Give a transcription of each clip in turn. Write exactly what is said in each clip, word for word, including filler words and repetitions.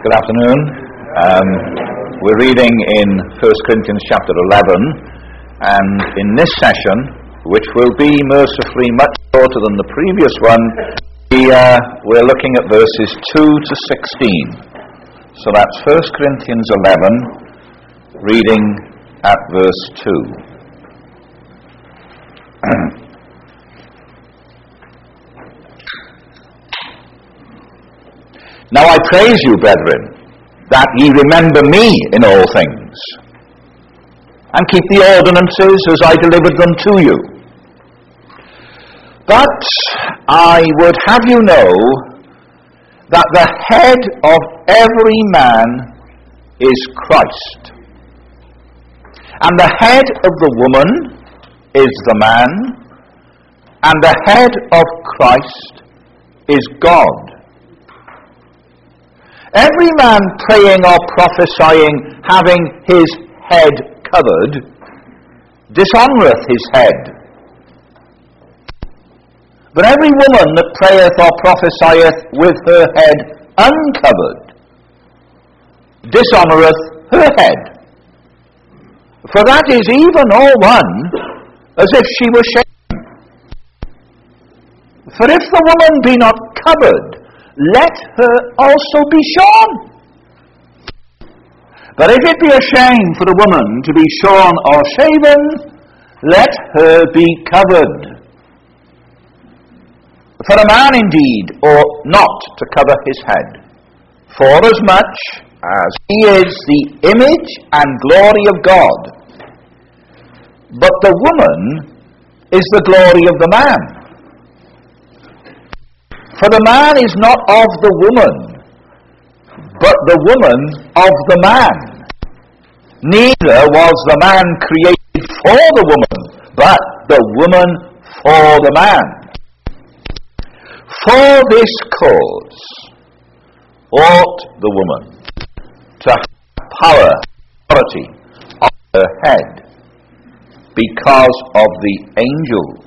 Good afternoon. Um, we're reading in First Corinthians chapter eleven, and in this session, which will be mercifully much shorter than the previous one, we, uh, we're looking at verses two to sixteen. So that's First Corinthians eleven, reading at verse two. Now I praise you, brethren, that ye remember me in all things, and keep the ordinances as I delivered them to you. But I would have you know that the head of every man is Christ, and the head of the woman is the man, and the head of Christ is God. Every man praying or prophesying, having his head covered, dishonoureth his head. But every woman that prayeth or prophesieth with her head uncovered, dishonoureth her head. For that is even all one, as if she were shaven. For if the woman be not covered, let her also be shorn. But if it be a shame for the woman to be shorn or shaven, let her be covered. For a man indeed ought not to cover his head, forasmuch as he is the image and glory of God. But the woman is the glory of the man. For the man is not of the woman, but the woman of the man. Neither was the man created for the woman, but the woman for the man. For this cause ought the woman to have power, authority on her head, because of the angels.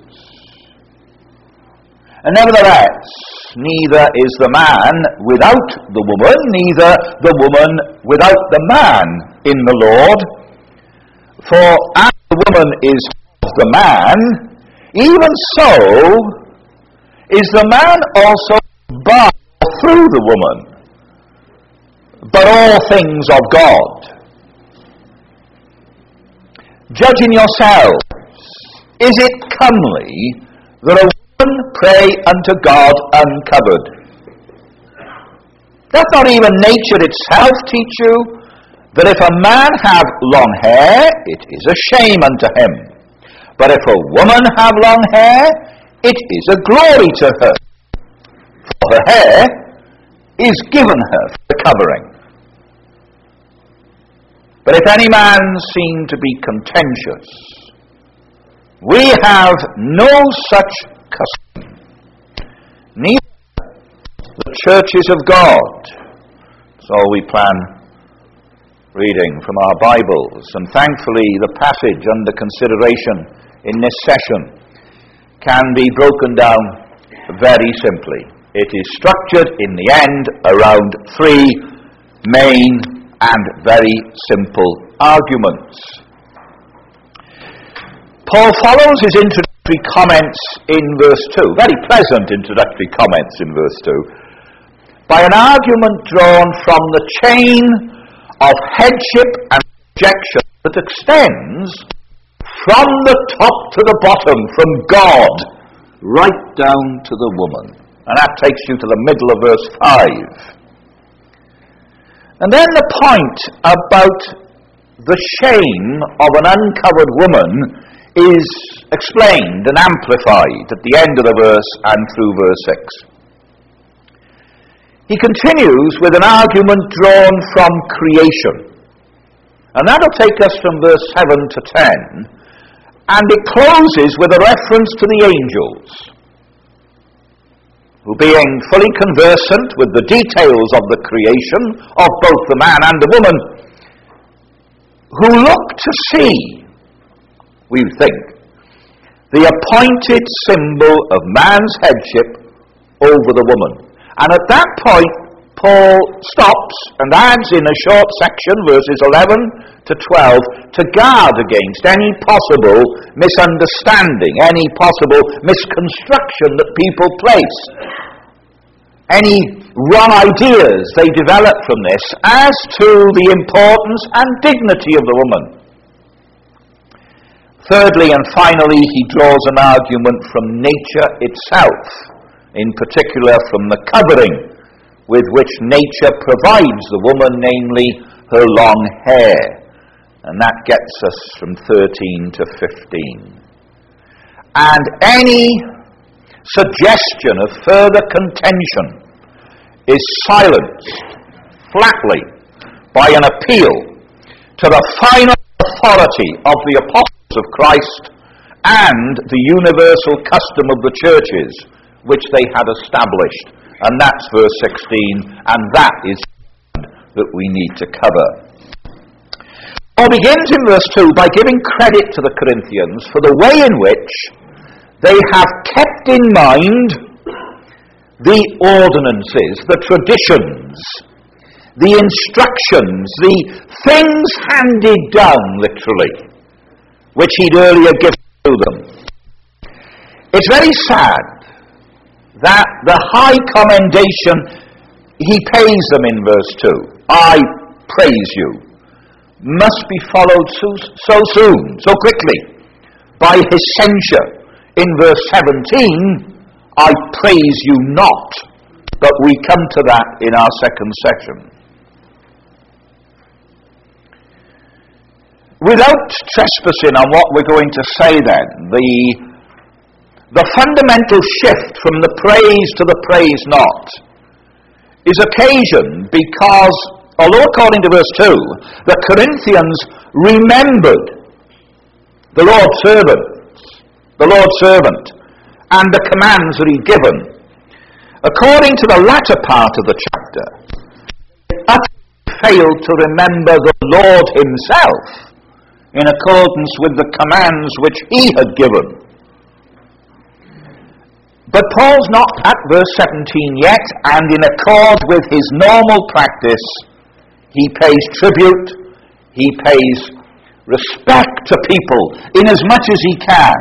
And nevertheless, neither is the man without the woman, neither the woman without the man in the Lord. For as the woman is of the man, even so is the man also by or through the woman, but all things of God. Judging yourselves, is it comely that a pray unto God uncovered? Doth not even nature itself teach you that if a man have long hair, it is a shame unto him, but if a woman have long hair, it is a glory to her, for her hair is given her for the covering. But if any man seem to be contentious, we have no such custom, neither the churches of God. So we plan reading from our Bibles, and thankfully the passage under consideration in this session can be broken down very simply. It is structured in the end around three main and very simple arguments. Paul follows his introductory comments in verse two, very pleasant introductory comments in verse two, by an argument drawn from the chain of headship and rejection that extends from the top to the bottom, from God right down to the woman. And that takes you to the middle of verse five. And then the point about the shame of an uncovered woman is explained and amplified at the end of the verse and through verse six. He continues with an argument drawn from creation. And that'll take us from verse seven to ten. And it closes with a reference to the angels, who being fully conversant with the details of the creation of both the man and the woman, who look to see, we think, the appointed symbol of man's headship over the woman. And at that point, Paul stops and adds in a short section, verses eleven to twelve, to guard against any possible misunderstanding, any possible misconstruction that people place, any wrong ideas they develop from this as to the importance and dignity of the woman. Thirdly and finally, he draws an argument from nature itself, in particular from the covering with which nature provides the woman, namely her long hair. And that gets us from thirteen to fifteen. And any suggestion of further contention is silenced flatly by an appeal to the final authority of the apostles of Christ and the universal custom of the churches which they had established. And that's verse sixteen, and that is that we need to cover. Paul begins in verse two by giving credit to the Corinthians for the way in which they have kept in mind the ordinances, the traditions, the instructions, the things handed down, literally, which he'd earlier given to them. It's very sad that the high commendation he pays them in verse two, I praise you, must be followed so, so soon, so quickly, by his censure in verse seventeen, I praise you not. But we come to that in our second session. Without trespassing on what we're going to say then, the, the fundamental shift from the praise to the praise not is occasioned because, although according to verse two, the Corinthians remembered the Lord's servant, the Lord's servant, and the commands that he'd given, according to the latter part of the chapter, they utterly failed to remember the Lord himself in accordance with the commands which he had given. But Paul's not at verse seventeen yet, and in accord with his normal practice, he pays tribute, he pays respect to people in as much as he can,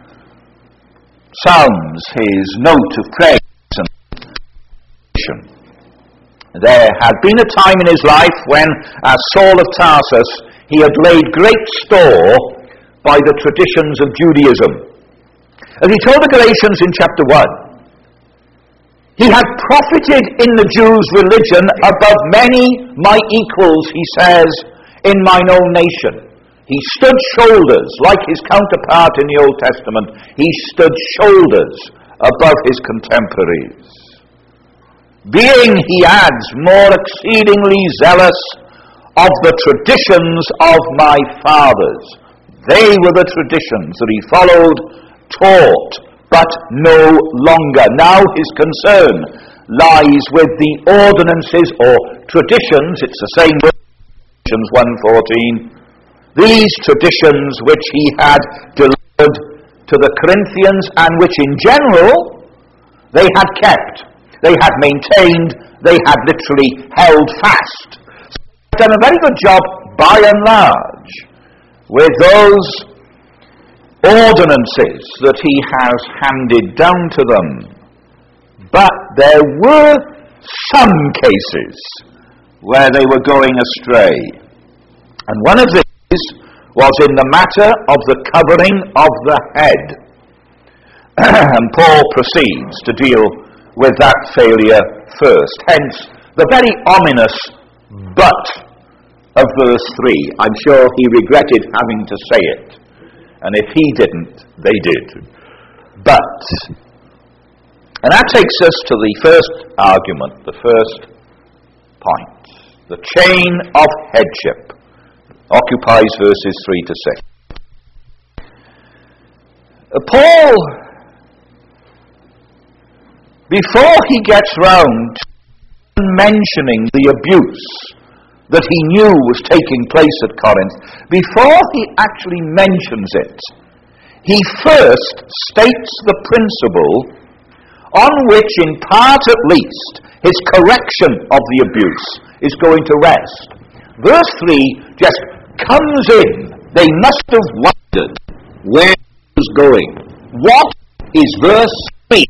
sounds his note of praise and appreciation. There had been a time in his life when, as Saul of Tarsus, he had laid great store by the traditions of Judaism. As he told the Galatians in chapter one, he had profited in the Jews' religion above many my equals, he says, in mine own nation. He stood shoulders, like his counterpart in the Old Testament, he stood shoulders above his contemporaries. Being, he adds, more exceedingly zealous of the traditions of my fathers. They were the traditions that he followed, taught, but no longer. Now his concern lies with the ordinances or traditions, it's the same word, Galatians one fourteen, these traditions which he had delivered to the Corinthians and which in general they had kept, they had maintained, they had literally held fast. So he's done a very good job by and large with those ordinances that he has handed down to them. But there were some cases where they were going astray. And one of these was in the matter of the covering of the head. And Paul proceeds to deal with that failure first. Hence, the very ominous but of verse three. I'm sure he regretted having to say it. And if he didn't, they did. But, and that takes us to the first argument, the first point. The chain of headship occupies verses three to six. Paul, before he gets round to mentioning the abuse that he knew was taking place at Corinth, before he actually mentions it, he first states the principle on which, in part at least, his correction of the abuse is going to rest. Verse three just comes in. They must have wondered where he was going. What is verse three?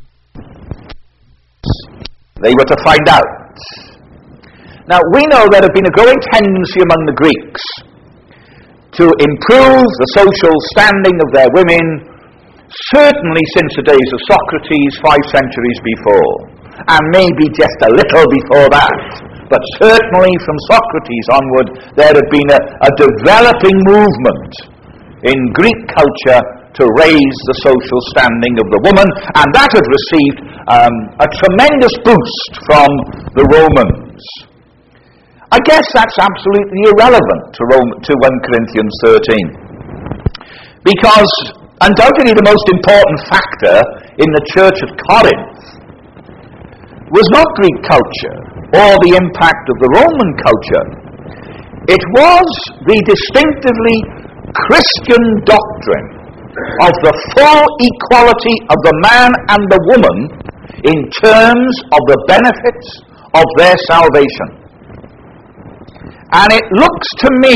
They were to find out. Now, we know there had been a growing tendency among the Greeks to improve the social standing of their women, certainly since the days of Socrates, five centuries before, and maybe just a little before that. But certainly from Socrates onward, there had been a, a developing movement in Greek culture to raise the social standing of the woman, and that had received um, a tremendous boost from the Romans. I guess that's absolutely irrelevant to, Rome, to First Corinthians thirteen, because undoubtedly the most important factor in the church of Corinth was not Greek culture or the impact of the Roman culture. It was the distinctively Christian doctrine of the full equality of the man and the woman in terms of the benefits of their salvation. And it looks to me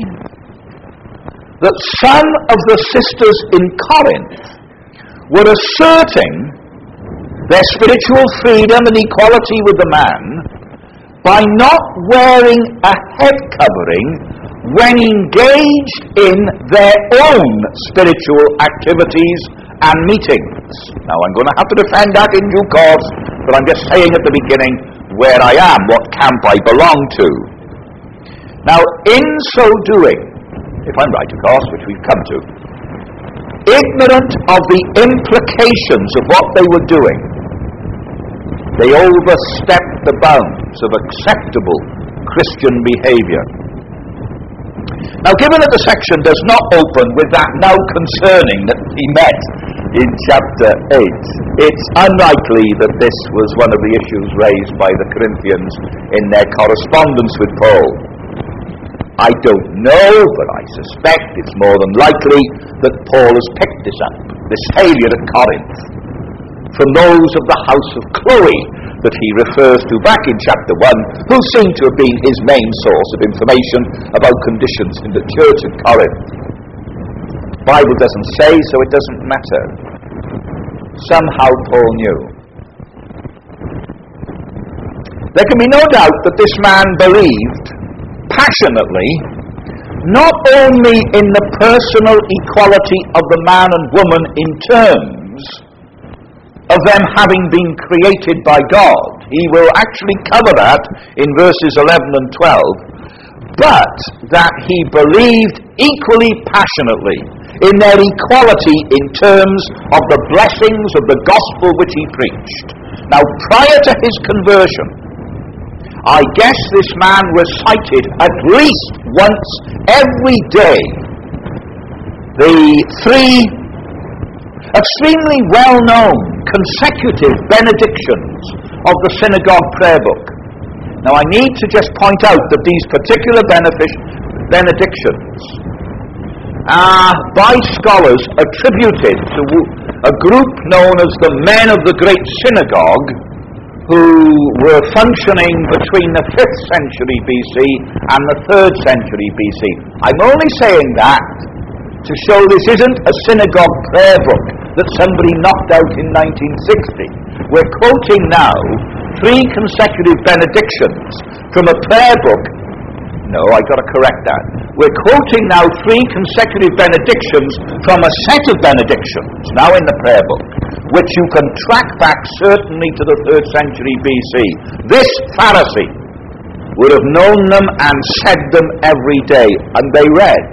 that some of the sisters in Corinth were asserting their spiritual freedom and equality with the man by not wearing a head covering when engaged in their own spiritual activities and meetings. Now, I'm going to have to defend that in due course, but I'm just saying at the beginning where I am, what camp I belong to. Now, in so doing, if I'm right, of course, which we've come to, ignorant of the implications of what they were doing, they overstepped the bounds of acceptable Christian behavior. Now, given that the section does not open with that now concerning that he met in chapter eight, it's unlikely that this was one of the issues raised by the Corinthians in their correspondence with Paul. I don't know, but I suspect it's more than likely that Paul has picked this up, this failure at Corinth, from those of the house of Chloe that he refers to back in chapter one, who seem to have been his main source of information about conditions in the church at Corinth. The Bible doesn't say, so it doesn't matter. Somehow Paul knew. There can be no doubt that this man believed passionately, not only in the personal equality of the man and woman in terms of them having been created by God. He will actually cover that in verses eleven and twelve, but that he believed equally passionately in their equality in terms of the blessings of the gospel which he preached. Now, prior to his conversion, I guess this man recited at least once every day the three extremely well-known consecutive benedictions of the synagogue prayer book. Now, I need to just point out that these particular benefic- benedictions are by scholars attributed to a group known as the men of the great synagogue, who were functioning between the fifth century B C and the third century B C. I'm only saying that to show this isn't a synagogue prayer book that somebody knocked out in nineteen sixty. We're quoting now three consecutive benedictions from a prayer book. No, I've got to correct that. We're quoting now three consecutive benedictions from a set of benedictions, now in the prayer book, which you can track back certainly to the third century B C. This Pharisee would have known them and said them every day, and they read,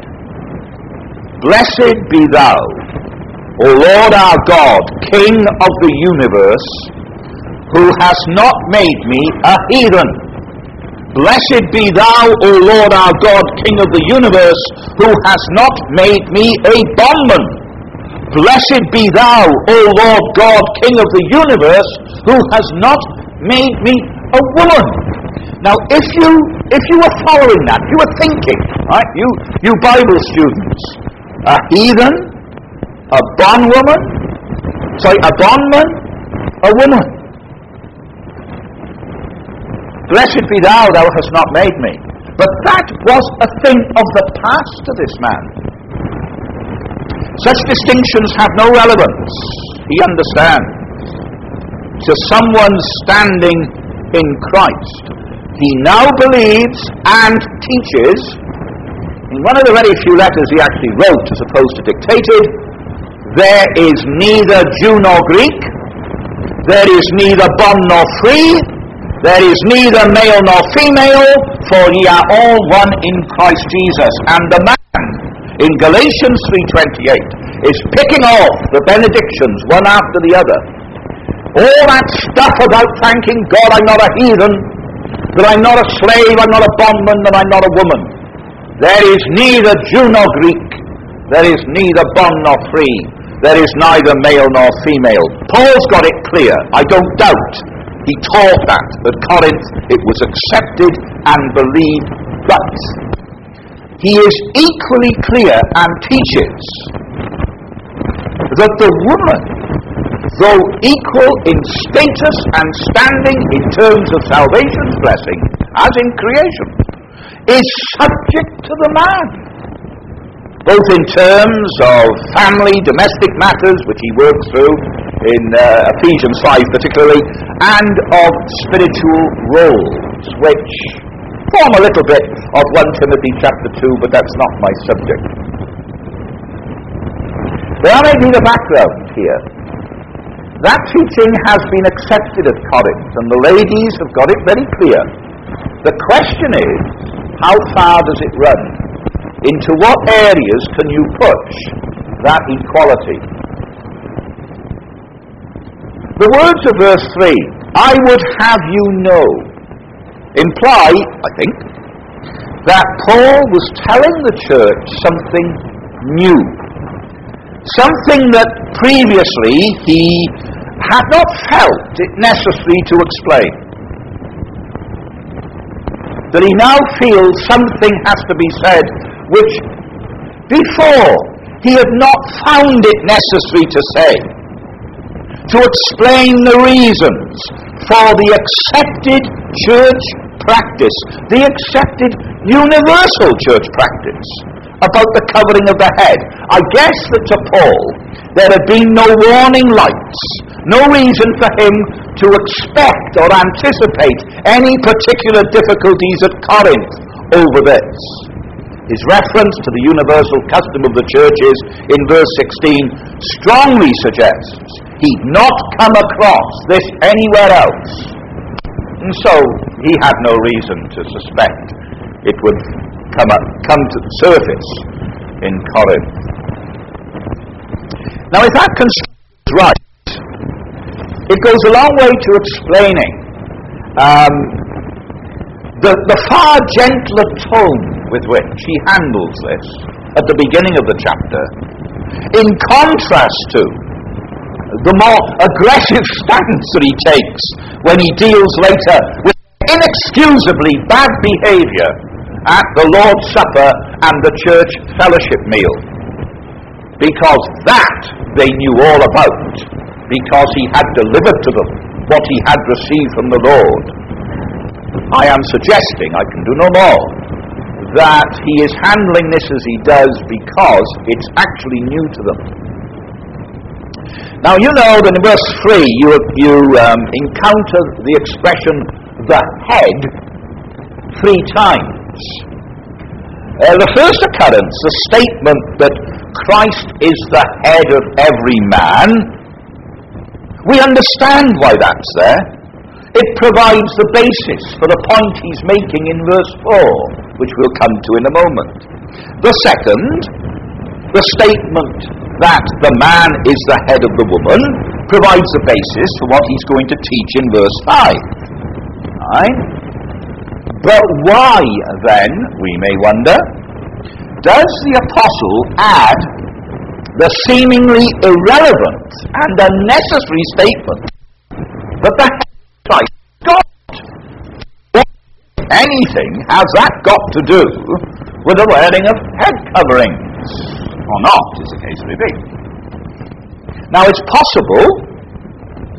"Blessed be thou, O Lord our God, King of the universe, who hast not made me a heathen. Blessed be thou, O Lord our God, King of the universe, who hast not made me a bondman. Blessed be thou, O Lord God, King of the universe, who has not made me a woman." Now, if you if you were following that, you were thinking, right? You you Bible students, a heathen, a bondwoman, sorry, a bondman, a woman. Blessed be thou, thou hast not made me. But that was a thing of the past to this man. Such distinctions have no relevance, he understands, to someone standing in Christ. He now believes and teaches, in one of the very few letters he actually wrote as opposed to dictated, there is neither Jew nor Greek, there is neither bond nor free, there is neither male nor female, for ye are all one in Christ Jesus. And the man in Galatians three twenty-eight is picking off the benedictions one after the other. All that stuff about thanking God I'm not a heathen, that I'm not a slave, I'm not a bondman, that I'm not a woman. There is neither Jew nor Greek, there is neither bond nor free, there is neither male nor female. Paul's got it clear, I don't doubt. He taught that at Corinth, it was accepted and believed, but he is equally clear and teaches that the woman, though equal in status and standing in terms of salvation's blessing, as in creation, is subject to the man, both in terms of family, domestic matters, which he works through in uh, Ephesians five particularly, and of spiritual roles, which form a little bit of First Timothy chapter two, but that's not my subject. There may be the background here. That teaching has been accepted at Corinth, and the ladies have got it very clear. The question is, how far does it run? Into what areas can you push that equality? The words of verse three, I would have you know, imply, I think, that Paul was telling the church something new. Something that previously he had not felt it necessary to explain. That he now feels something has to be said which before he had not found it necessary to say, to explain the reasons for the accepted church practice, the accepted universal church practice about the covering of the head. I guess that to Paul there had been no warning lights, no reason for him to expect or anticipate any particular difficulties at Corinth over this. His reference to the universal custom of the churches in verse sixteen strongly suggests he'd not come across this anywhere else. And so he had no reason to suspect it would come up, come to the surface in Corinth. Now if that construction is right, it goes a long way to explaining um, the, the far gentler tone with which he handles this at the beginning of the chapter, in contrast to the more aggressive stance that he takes when he deals later with inexcusably bad behavior at the Lord's Supper and the church fellowship meal. Because that they knew all about, because he had delivered to them what he had received from the Lord. I am suggesting, I can do no more, that he is handling this as he does because it's actually new to them. Now you know that in verse three you, you um, encounter the expression the head three times. Uh, the first occurrence, the statement that Christ is the head of every man, we understand why that's there. It provides the basis for the point he's making in verse four, which we'll come to in a moment. The second, the statement that the man is the head of the woman, provides the basis for what he's going to teach in verse five. Right? But why, then, we may wonder, does the apostle add the seemingly irrelevant and unnecessary statement that the head of Christ is God? What, if anything, has that got to do with the wearing of head coverings? Or not, as the case may be. Now, it's possible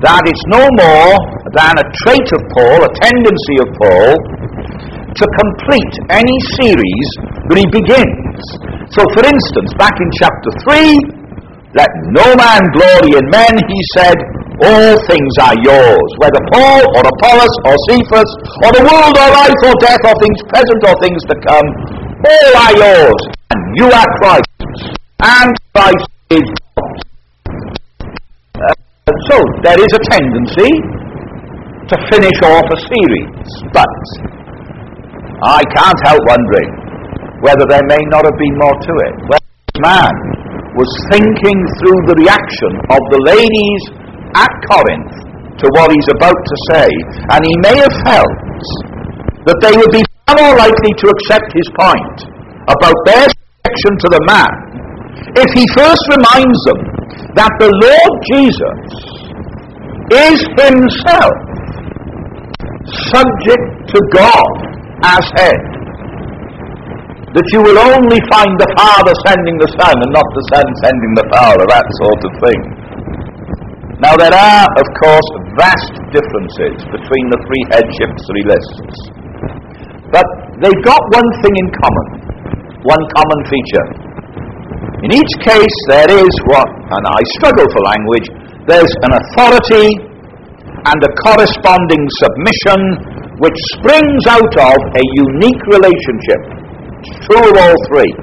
that it's no more than a trait of Paul, a tendency of Paul, to complete any series that he begins. So, for instance, back in chapter three, let no man glory in men, he said, all things are yours, whether Paul or Apollos or Cephas, or the world or life or death or things present or things to come, all are yours, and you are Christ's, and Christ is God's. Uh, so, there is a tendency to finish off a series, but I can't help wondering whether there may not have been more to it. Whether this man was thinking through the reaction of the ladies at Corinth to what he's about to say, and he may have felt that they would be far more likely to accept his point about their subjection to the man if he first reminds them that the Lord Jesus is himself subject to God as head. That you will only find the Father sending the Son and not the Son sending the Father, that sort of thing. Now there are, of course, vast differences between the three headships that he lists. But they've got one thing in common, one common feature. In each case there is what, and I struggle for language, there's an authority and a corresponding submission which springs out of a unique relationship. It's true of all three.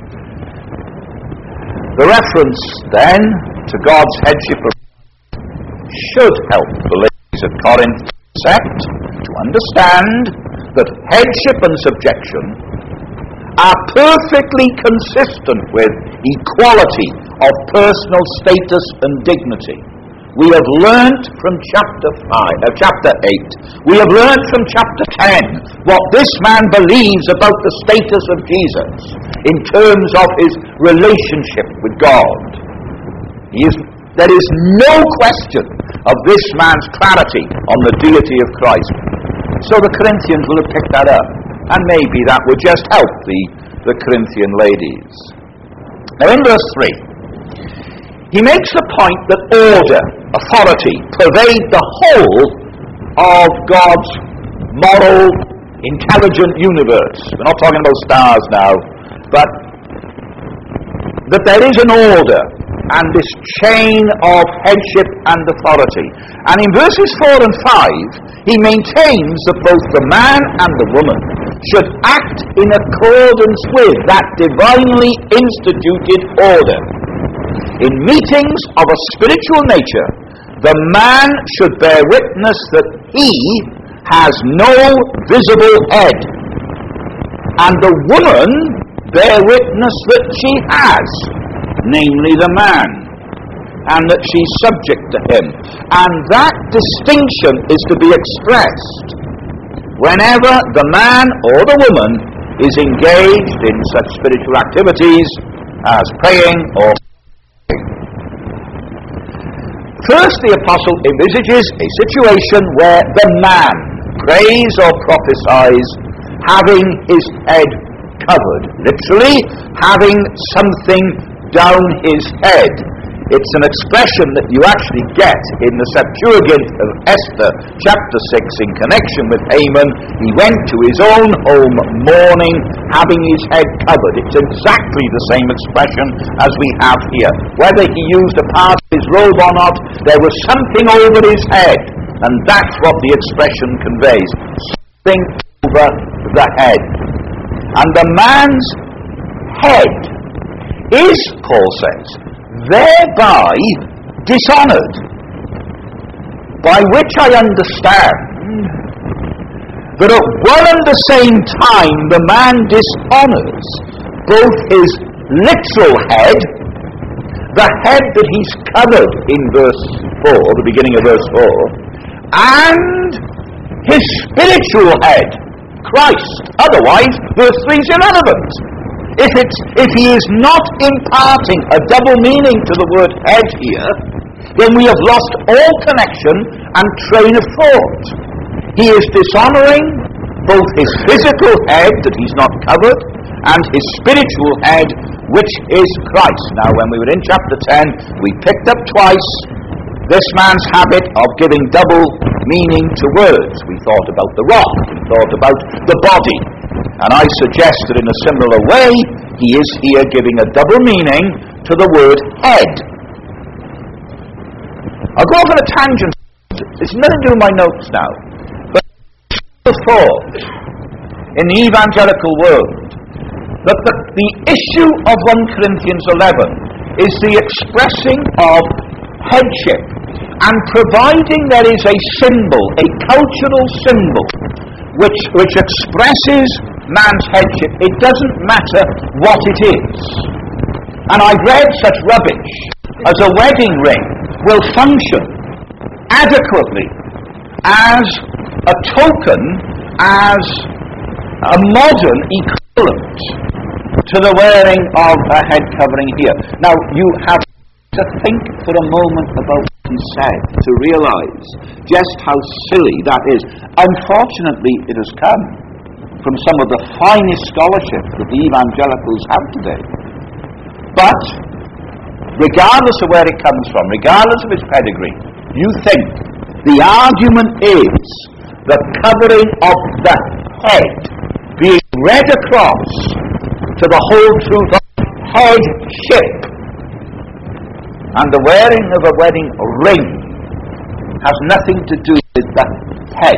The reference, then, to God's headship should help the ladies at Corinth to accept, to understand, that headship and subjection are perfectly consistent with equality of personal status and dignity. We have learnt from chapter five, uh, chapter eight. We have learnt from chapter ten what this man believes about the status of Jesus in terms of his relationship with God. He is, there is no question of this man's clarity on the deity of Christ. So the Corinthians will have picked that up, and maybe that would just help the, the Corinthian ladies. Now in verse three, he makes the point that order, authority, pervade the whole of God's moral, intelligent universe. We're not talking about stars now, but that there is an order and this chain of headship and authority. And in verses four and five, he maintains that both the man and the woman should act in accordance with that divinely instituted order. In meetings of a spiritual nature, the man should bear witness that he has no visible head, and the woman bear witness that she has, namely the man, and that she's subject to him. And that distinction is to be expressed whenever the man or the woman is engaged in such spiritual activities as praying or First, the apostle envisages a situation where the man prays or prophesies having his head covered, literally having something down his head. It's an expression that you actually get in the Septuagint of Esther, chapter six, in connection with Haman. He went to his own home mourning, having his head covered. It's exactly the same expression as we have here. Whether he used a part of his robe or not, there was something over his head, and that's what the expression conveys. Something over the head. And the man's head is, Paul says, thereby dishonored, by which I understand that at one and the same time the man dishonors both his literal head, the head that he's covered in verse four, the beginning of verse four, and his spiritual head, Christ. Otherwise, verse three is irrelevant. If, it's, if he is not imparting a double meaning to the word head here, then we have lost all connection and train of thought. He is dishonoring both his physical head, that he's not covered, and his spiritual head, which is Christ. Now, when we were in chapter ten, we picked up twice This man's habit of giving double meaning to words. We thought about the rock, we thought about the body. And I suggest that in a similar way, he is here giving a double meaning to the word head. I'll go off on a tangent. It's nothing to do with my notes now. But the thought in the evangelical world that the, the issue of First Corinthians eleven is the expressing of headship and providing there is a symbol, a cultural symbol, which, which expresses man's headship. It doesn't matter what it is. And I've read such rubbish as a wedding ring will function adequately as a token, as a modern equivalent to the wearing of a head covering here. Now, you have to think for a moment about what he said to realize just how silly that is. Unfortunately, it has come from some of the finest scholarship that the evangelicals have today. But, regardless of where it comes from, regardless of its pedigree, you think the argument is the covering of the head being read across to the whole truth of headship, and the wearing of a wedding ring has nothing to do with the head.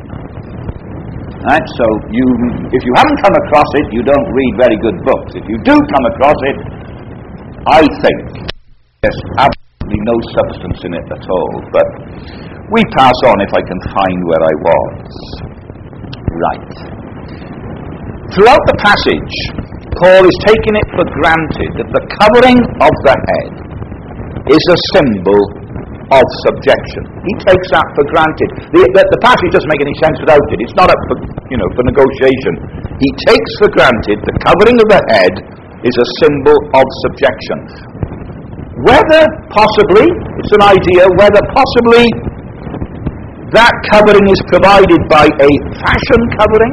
Right? So you, if you haven't come across it, you don't read very good books. If you do come across it, I think there's absolutely no substance in it at all. But we pass on if I can find where I was. Right. Throughout the passage, Paul is taking it for granted that the covering of the head is a symbol of subjection. He takes that for granted. The, the, the passage doesn't make any sense without it. It's not up for, you know, for negotiation. He takes for granted the covering of the head is a symbol of subjection. Whether possibly, it's an idea, whether possibly that covering is provided by a fashion covering,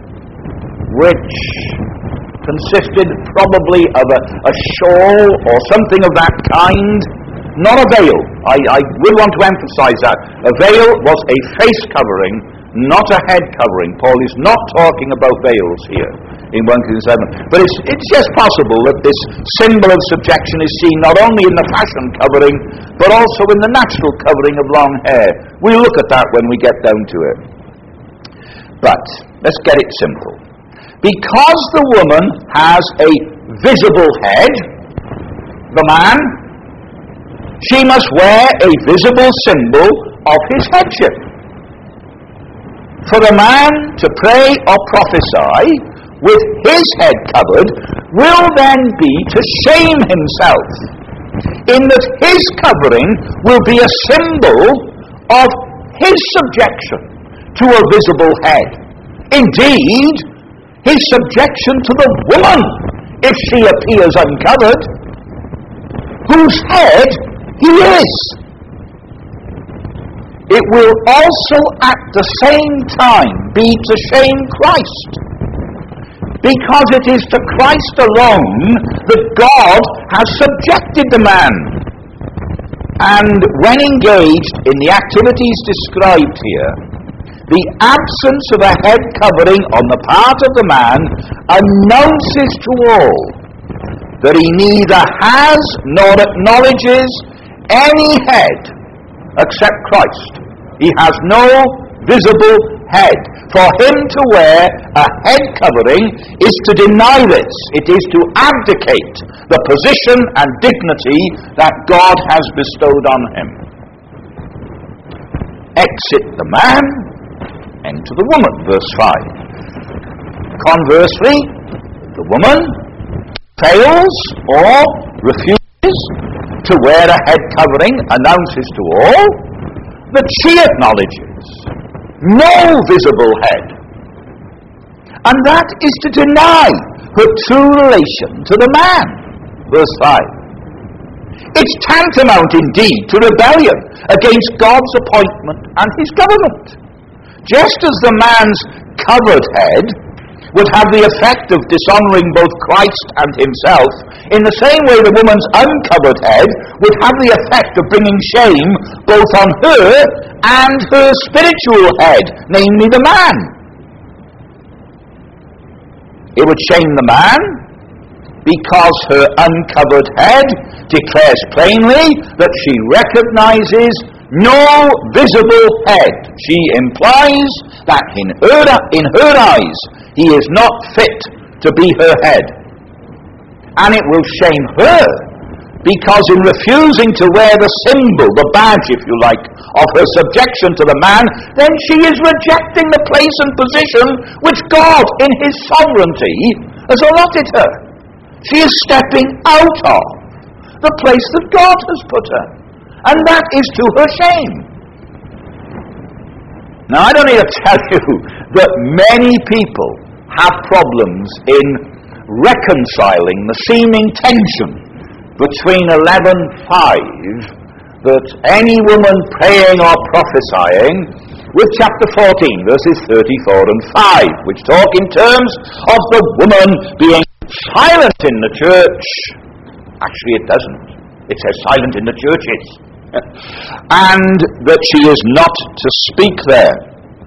which consisted probably of a, a shawl or something of that kind, not a veil. I, I would want to emphasize that. A veil was a face covering, not a head covering. Paul is not talking about veils here in First Corinthians eleven. But it's, it's just possible that this symbol of subjection is seen not only in the fashion covering, but also in the natural covering of long hair. We'll look at that when we get down to it. But let's get it simple. Because the woman has a visible head, the man, she must wear a visible symbol of his headship. For the man to pray or prophesy with his head covered will then be to shame himself, in that his covering will be a symbol of his subjection to a visible head. Indeed, his subjection to the woman, if she appears uncovered, whose head he is. It will also at the same time be to shame Christ, because it is to Christ alone that God has subjected the man. And when engaged in the activities described here, the absence of a head covering on the part of the man announces to all that he neither has nor acknowledges any head except Christ. He has no visible head. For him to wear a head covering is to deny this. It is to abdicate the position and dignity that God has bestowed on him. Exit the man, enter the woman, verse five. Conversely, the woman fails or refuses to wear a head covering, announces to all that she acknowledges no visible head. And that is to deny her true relation to the man, verse five. It's tantamount indeed to rebellion against God's appointment and his government. Just as the man's covered head would have the effect of dishonoring both Christ and himself, in the same way the woman's uncovered head would have the effect of bringing shame both on her and her spiritual head, namely the man. It would shame the man because her uncovered head declares plainly that she recognizes no visible head. She implies that in her, in her eyes he is not fit to be her head. And it will shame her because in refusing to wear the symbol, the badge if you like, of her subjection to the man, then she is rejecting the place and position which God in his sovereignty has allotted her. She is stepping out of the place that God has put her. And that is to her shame. Now, I don't need to tell you that many people have problems in reconciling the seeming tension between eleven five that any woman praying or prophesying with chapter fourteen, verses thirty-four and five, which talk in terms of the woman being silent in the church. Actually, it doesn't. It says silent in the churches. And that she is not to speak there.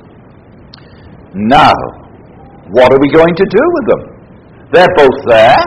Now, what are we going to do with them? They're both there.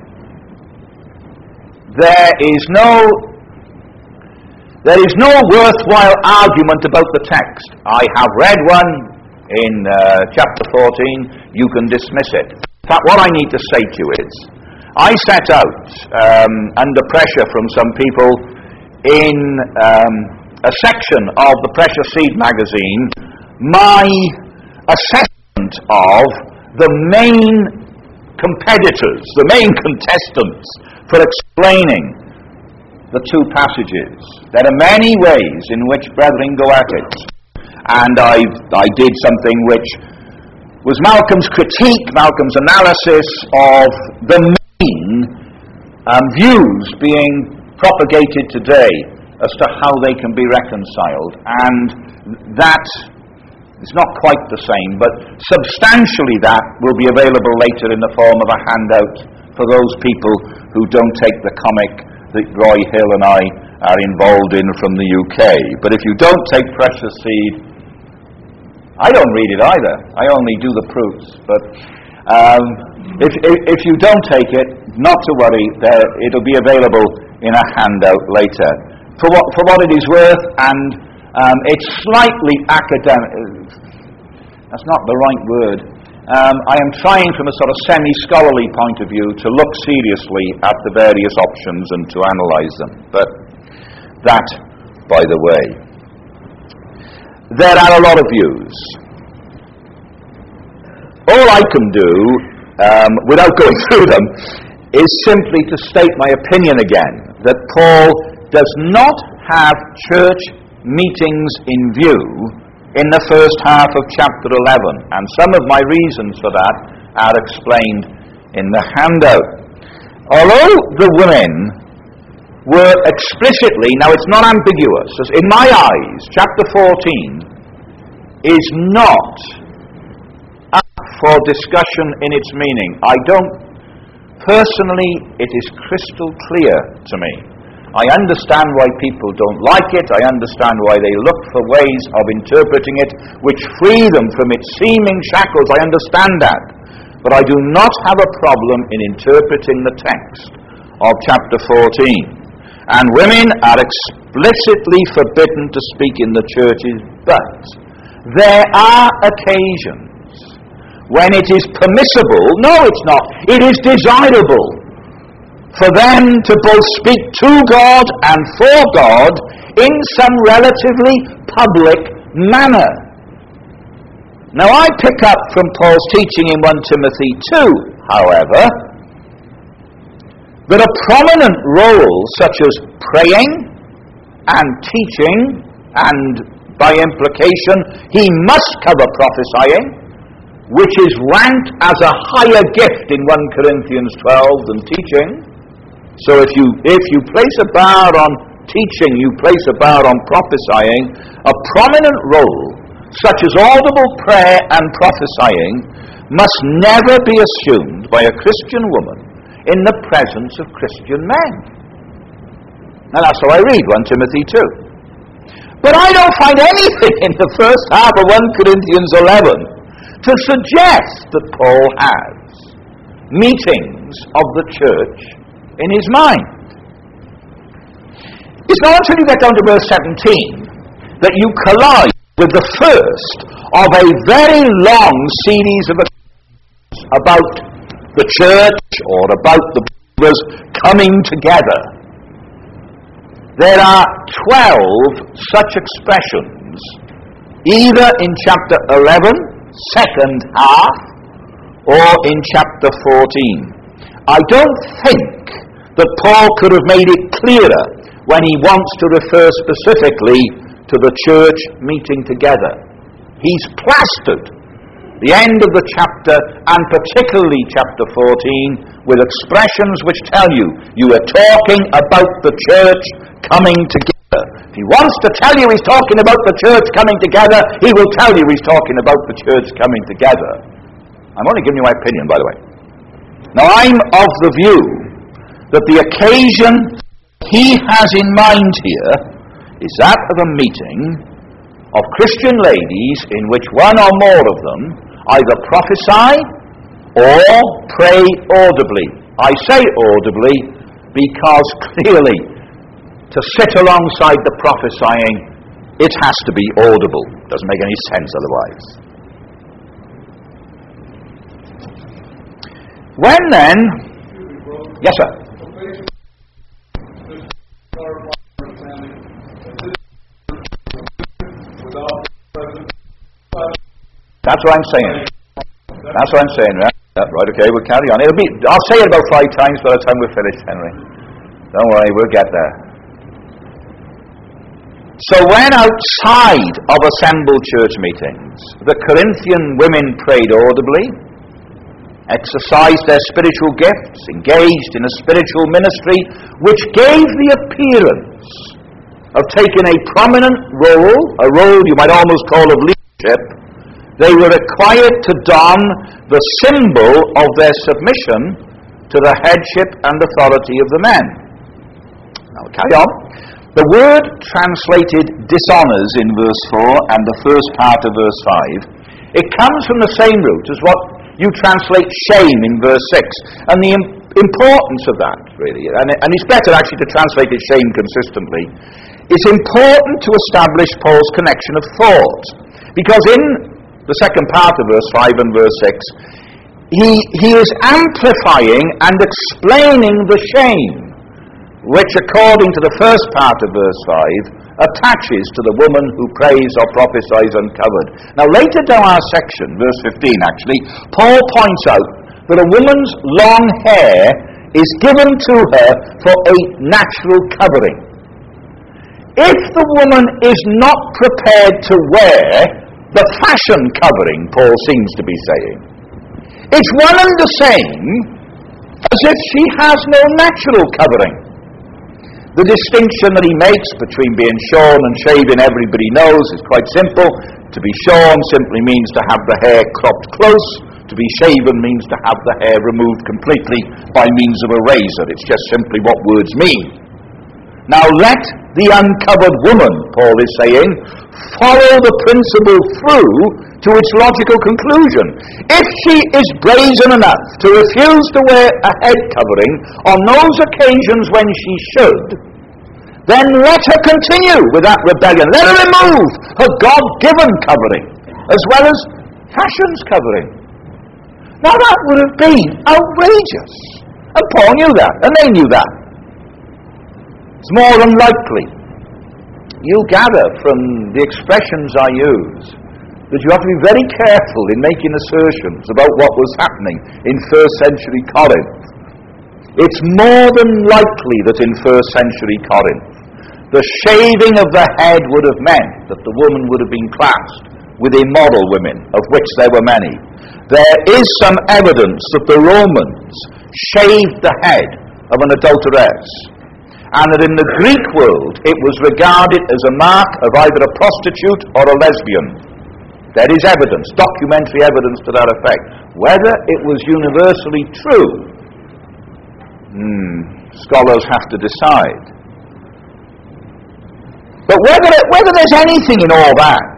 There is no there is no worthwhile argument about the text. I have read one in uh, chapter fourteen. You can dismiss it. In fact, what I need to say to you is, I set out um, under pressure from some people in um, a section of the Precious Seed magazine my assessment of the main competitors, the main contestants for explaining the two passages. There are many ways in which brethren go at it. And I I did something which was Malcolm's critique, Malcolm's analysis of the main um, views being propagated today as to how they can be reconciled. And that is not quite the same, but substantially that will be available later in the form of a handout for those people who don't take the comic that Roy Hill and I are involved in from the U K. But if you don't take Precious Seed, I don't read it either. I only do the proofs. But um, if, if, if you don't take it, not to worry, there, it'll be available in a handout later. For what, for what it is worth, and um, it's slightly academic. That's not the right word. Um, I am trying from a sort of semi-scholarly point of view to look seriously at the various options and to analyse them. But that, by the way. There are a lot of views. All I can do, um, without going through them, is simply to state my opinion again, that Paul does not have church meetings in view in the first half of chapter eleven, and some of my reasons for that are explained in the handout. Although the women were explicitly, now it's not ambiguous, in my eyes, chapter fourteen is not up for discussion in its meaning. I don't, personally, it is crystal clear to me. I understand why people don't like it. I understand why they look for ways of interpreting it which free them from its seeming shackles. I understand that. But I do not have a problem in interpreting the text of chapter fourteen. And women are explicitly forbidden to speak in the churches, but there are occasions when it is permissible, no it's not, it is desirable for them to both speak to God and for God in some relatively public manner. Now I pick up from Paul's teaching in First Timothy two, however, that a prominent role such as praying and teaching, and by implication he must cover prophesying, which is ranked as a higher gift in First Corinthians twelve than teaching. So if you if you place a bar on teaching, you place a bar on prophesying, a prominent role, such as audible prayer and prophesying, must never be assumed by a Christian woman in the presence of Christian men. Now that's how I read First Timothy two. But I don't find anything in the first half of First Corinthians eleven to suggest that Paul has meetings of the church in his mind. It's not until you get down to verse seventeen that you collide with the first of a very long series of accounts about the church or about the believers coming together. There are twelve such expressions, either in chapter eleven, second half, or in chapter fourteen. I don't think that Paul could have made it clearer when he wants to refer specifically to the church meeting together. He's plastered the end of the chapter, and particularly chapter fourteen, with expressions which tell you you are talking about the church coming together. If he wants to tell you he's talking about the church coming together, he will tell you he's talking about the church coming together. I'm only giving you my opinion, by the way. Now, I'm of the view that the occasion he has in mind here is that of a meeting of Christian ladies in which one or more of them either prophesy or pray audibly. I say audibly because clearly to sit alongside the prophesying, it has to be audible. Doesn't make any sense otherwise. When then... Yes, sir. That's what I'm saying. That's what I'm saying, right? Right, okay, we'll carry on. It'll be, I'll say it about five times by the time we're finished, Henry. Don't worry, we'll get there. So when outside of assembled church meetings, the Corinthian women prayed audibly, exercised their spiritual gifts, engaged in a spiritual ministry, which gave the appearance of taking a prominent role, a role you might almost call of leadership, they were required to don the symbol of their submission to the headship and authority of the men. Now, carry on. The word translated dishonors in verse four and the first part of verse five, it comes from the same root as what you translate shame in verse six. And the im- importance of that, really, and, and it's better actually to translate it shame consistently, it's important to establish Paul's connection of thought. Because in the second part of verse five and verse six, he, he is amplifying and explaining the shame which, according to the first part of verse five, attaches to the woman who prays or prophesies uncovered. Now, later down our section, verse fifteen actually, Paul points out that a woman's long hair is given to her for a natural covering. If the woman is not prepared to wear the fashion covering, Paul seems to be saying, it's one and the same as if she has no natural covering. The distinction that he makes between being shorn and shaven, everybody knows, is quite simple. To be shorn simply means to have the hair cropped close. To be shaven means to have the hair removed completely by means of a razor. It's just simply what words mean. Now let the uncovered woman, Paul is saying, follow the principle through to its logical conclusion. If she is brazen enough to refuse to wear a head covering on those occasions when she should, then let her continue with that rebellion. Let her remove her God-given covering as well as fashion's covering. Now that would have been outrageous. And Paul knew that, and they knew that. It's more unlikely, you gather from the expressions I use, that you have to be very careful in making assertions about what was happening in first century Corinth. It's more than likely that in first century Corinth, the shaving of the head would have meant that the woman would have been classed with immoral women, of which there were many. There is some evidence that the Romans shaved the head of an adulteress, and that in the Greek world it was regarded as a mark of either a prostitute or a lesbian. There is evidence, documentary evidence to that effect. Whether it was universally true, hmm, scholars have to decide. But whether, whether there's anything in all that,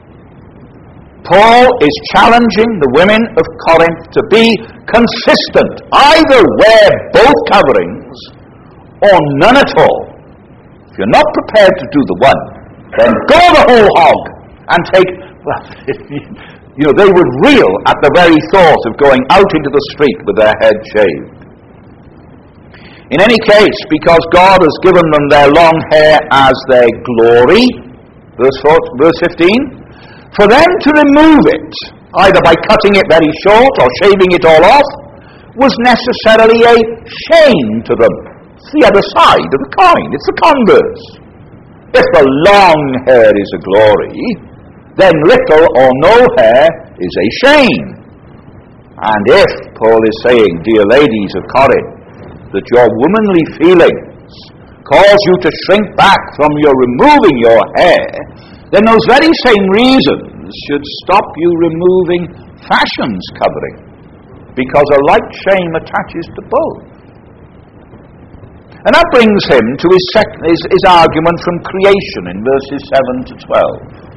Paul is challenging the women of Corinth to be consistent. Either wear both coverings or none at all. If you're not prepared to do the one, then go the whole hog and take... Well, you know, they would reel at the very thought of going out into the street with their head shaved. In any case, because God has given them their long hair as their glory, verse four, verse fifteen, for them to remove it, either by cutting it very short or shaving it all off, was necessarily a shame to them. It's the other side of the coin. It's the converse. If the long hair is a glory, then little or no hair is a shame. And if, Paul is saying, dear ladies of Corinth, that your womanly feelings cause you to shrink back from your removing your hair, then those very same reasons should stop you removing fashion's covering, because a like shame attaches to both. And that brings him to his, sec- his, his argument from creation in verses seven to twelve.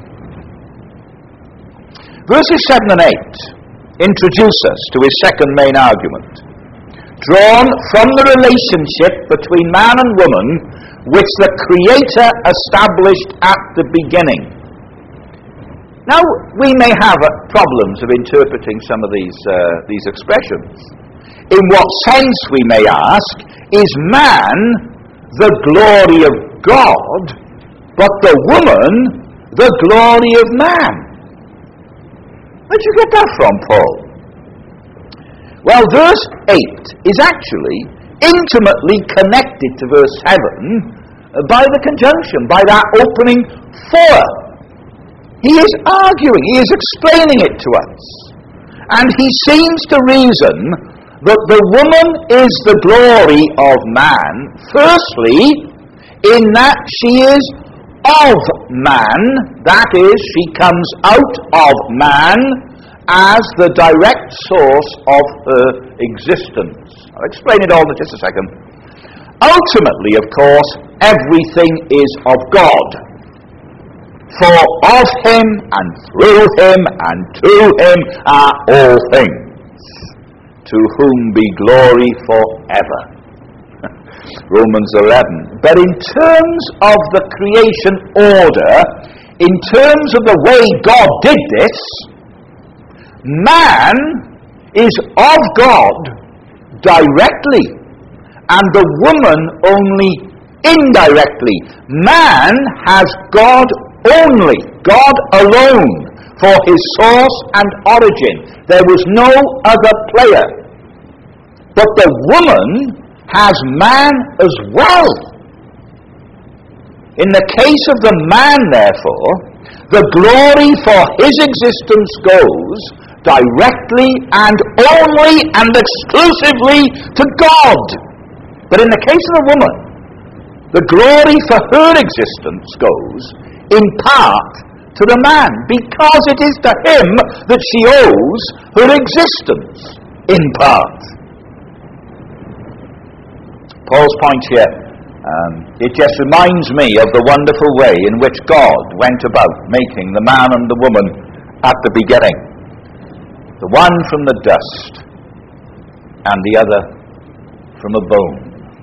Verses seven and eight introduce us to his second main argument, drawn from the relationship between man and woman which the Creator established at the beginning. Now, we may have uh, problems of interpreting some of these, uh, these expressions. In what sense, we may ask, is man the glory of God, but the woman the glory of man? Where'd you get that from, Paul? Well, verse eight is actually intimately connected to verse seven by the conjunction, by that opening for. He is arguing, he is explaining it to us. And he seems to reason that the woman is the glory of man, firstly, in that she is of man, that is, she comes out of man as the direct source of her existence. I'll explain it all in just a second. Ultimately, of course, everything is of God. For of him and through him and to him are all things, to whom be glory forever. Romans eleven. But in terms of the creation order, in terms of the way God did this, man is of God directly, and the woman only indirectly. Man has God only, God alone, for his source and origin. There was no other player. But the woman has man as well. In the case of the man, therefore, the glory for his existence goes directly and only and exclusively to God. But in the case of the woman, the glory for her existence goes in part to the man, because it is to him that she owes her existence in part. Paul's point here, um, it just reminds me of the wonderful way in which God went about making the man and the woman at the beginning. The one from the dust and the other from a bone.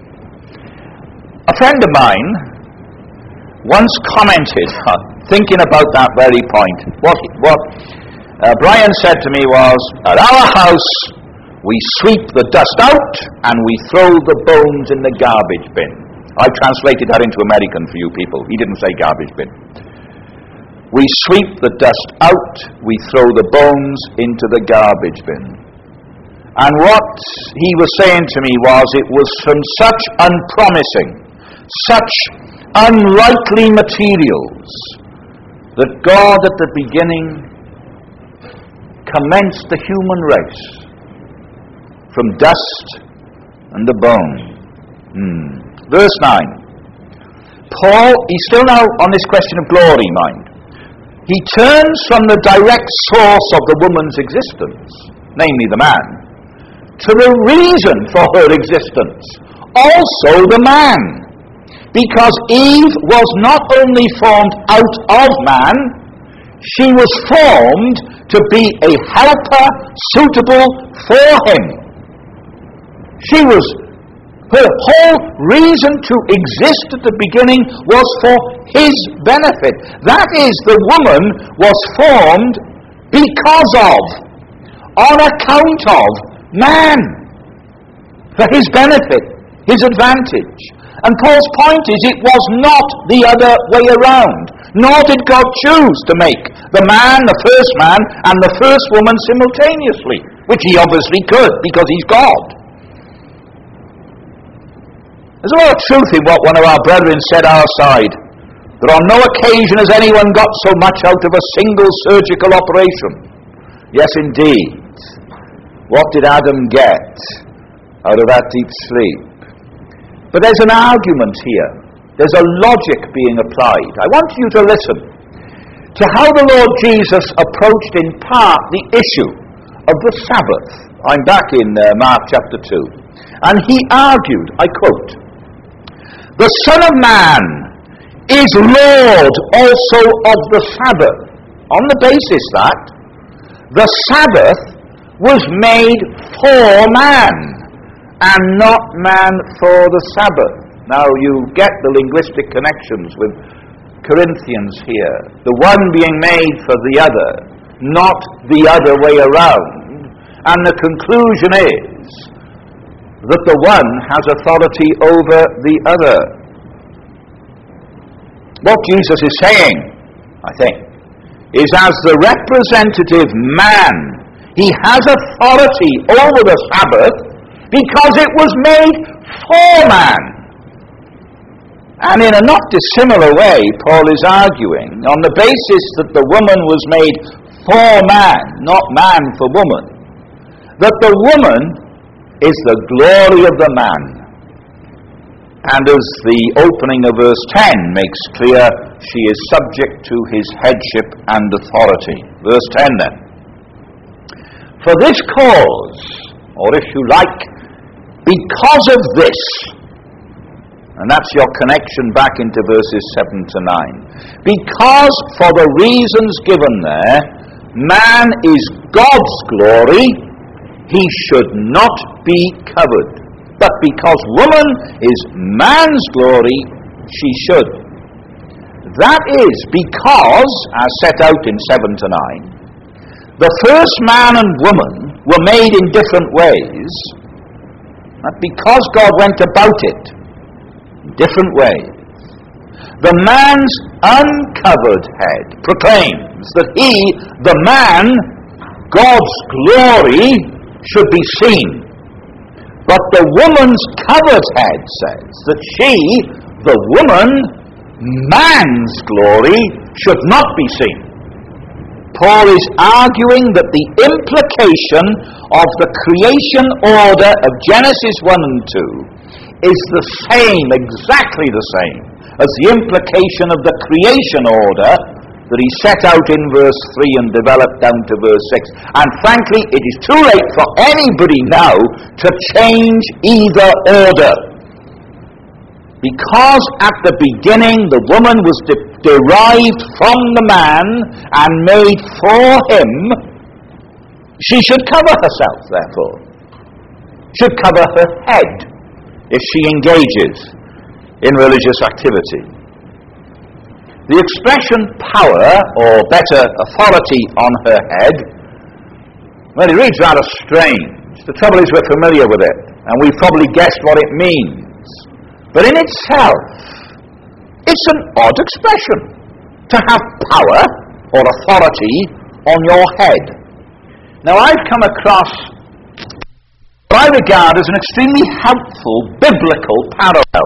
A friend of mine once commented, thinking about that very point, what, what uh, Brian said to me was, at our house we sweep the dust out and we throw the bones in the garbage bin. I translated that into American for you people. He didn't say garbage bin. We sweep the dust out, we throw the bones into the garbage bin. And what he was saying to me was, it was from such unpromising, such unlikely materials that God at the beginning commenced the human race from dust and the bone. Hmm. Verse nine. Paul, he's still now on this question of glory, mind. He turns from the direct source of the woman's existence namely the man, to the reason for her existence, also the man. Because Eve was not only formed out of man, she was formed to be a helper suitable for him. She was, her whole reason to exist at the beginning was for his benefit. That is, the woman was formed because of, on account of, man. For his benefit, his advantage. And Paul's point is, it was not the other way around. Nor did God choose to make the man, the first man, and the first woman simultaneously, which he obviously could, because he's God. There's a lot of truth in what one of our brethren said our side, that on no occasion has anyone got so much out of a single surgical operation. Yes, indeed. What did Adam get out of that deep sleep? But there's an argument here. There's a logic being applied. I want you to listen to how the Lord Jesus approached in part the issue of the Sabbath. I'm back in uh, Mark chapter two. And he argued, I quote, "The Son of Man is Lord also of the Sabbath," on the basis that the Sabbath was made for man and not man for the Sabbath. Now you get the linguistic connections with Corinthians here. The one being made for the other, not the other way around. And the conclusion is that the one has authority over the other. What Jesus is saying, I think, is as the representative man, he has authority over the Sabbath because it was made for man. And in a not dissimilar way, Paul is arguing, on the basis that the woman was made for man, not man for woman, that the woman is the glory of the man. And as the opening of verse ten makes clear, she is subject to his headship and authority. Verse ten then. "For this cause," or if you like, because of this, and that's your connection back into verses seven to nine. Because for the reasons given there, man is God's glory, he should not be covered. But because woman is man's glory, she should. That is because, as set out in seven to nine, the first man and woman were made in different ways, but because God went about it different ways, the man's uncovered head proclaims that he, the man, God's glory, should be seen. But the woman's covered head says that she, the woman, man's glory, should not be seen. Paul is arguing that the implication of the creation order of Genesis one and two is the same, exactly the same, as the implication of the creation order that he set out in verse three and developed down to verse six. And frankly, it is too late for anybody now to change either order. Because at the beginning the woman was de- derived from the man and made for him, she should cover herself, therefore. Should cover her head if she engages in religious activity. The expression power, or better, authority on her head, well, it reads rather strange. The trouble is we're familiar with it, and we've probably guessed what it means. But in itself, it's an odd expression, to have power or authority on your head. Now, I've come across what I regard as an extremely helpful biblical parallel.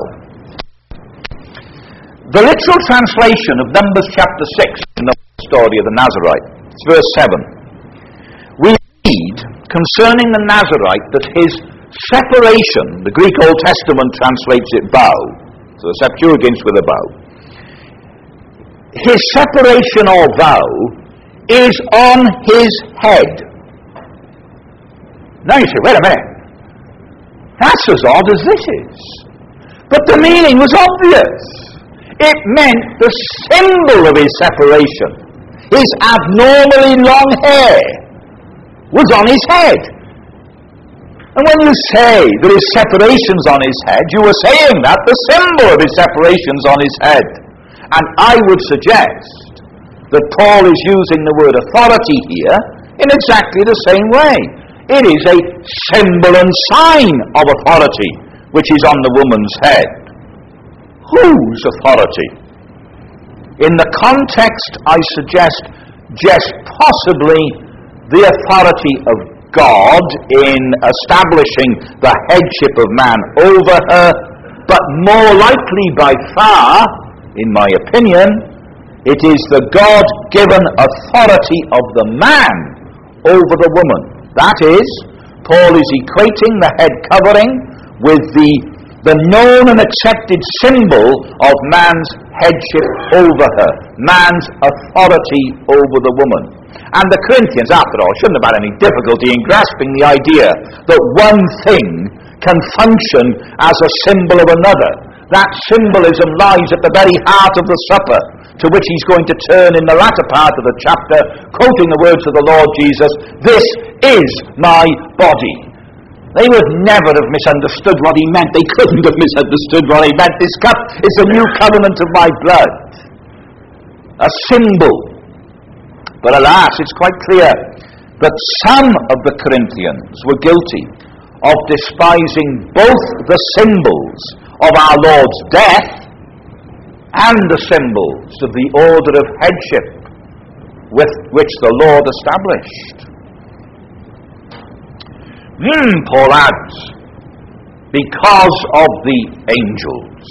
The literal translation of Numbers chapter six in the story of the Nazarite, it's verse seven. We read concerning the Nazarite that his separation, the Greek Old Testament translates it bow, so the Septuagint's with a bow. His separation or vow is on his head. Now you say, wait a minute. That's as odd as this is. But the meaning was obvious. It meant the symbol of his separation, his abnormally long hair, was on his head. And when you say that his separation's on his head, you are saying that the symbol of his separation's on his head. And I would suggest that Paul is using the word authority here in exactly the same way. It is a symbol and sign of authority which is on the woman's head. Whose authority? In the context, I suggest just possibly the authority of God in establishing the headship of man over her, but more likely by far, in my opinion, it is the God-given authority of the man over the woman. That is, Paul is equating the head covering with the, the known and accepted symbol of man's headship over her, man's authority over the woman. And the Corinthians, after all, shouldn't have had any difficulty in grasping the idea that one thing can function as a symbol of another. That symbolism lies at the very heart of the supper, to which he's going to turn in the latter part of the chapter, quoting the words of the Lord Jesus, "This is my body." They would never have misunderstood what he meant. They couldn't have misunderstood what he meant. This cup is the new covenant of my blood. A symbol. But alas, it's quite clear that some of the Corinthians were guilty of despising both the symbols of our Lord's death and the symbols of the order of headship with which the Lord established. Hmm, Paul adds, because of the angels.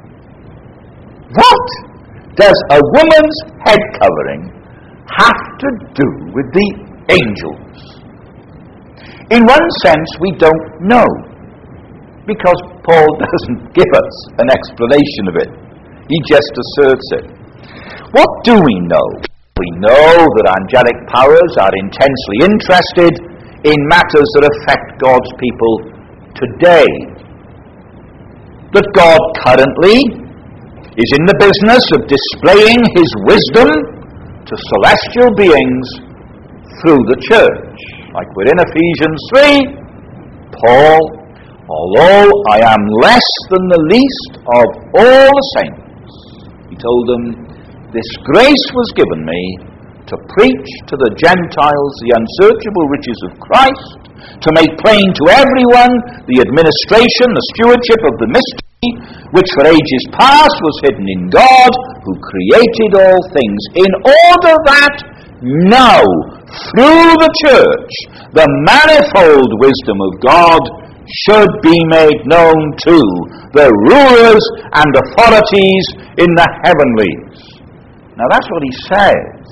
What does a woman's head covering have to do with the angels? In one sense, we don't know, because Paul doesn't give us an explanation of it. He just asserts it. What do we know? We know that angelic powers are intensely interested in matters that affect God's people today. That God currently is in the business of displaying his wisdom to celestial beings through the church. Like we're in Ephesians three, Paul, although I am less than the least of all the saints, he told them, this grace was given me to preach to the Gentiles the unsearchable riches of Christ, to make plain to everyone the administration, the stewardship of the mystery, which for ages past was hidden in God, who created all things, in order that now, through the church, the manifold wisdom of God should be made known to the rulers and authorities in the heavenlies. Now that's what he says.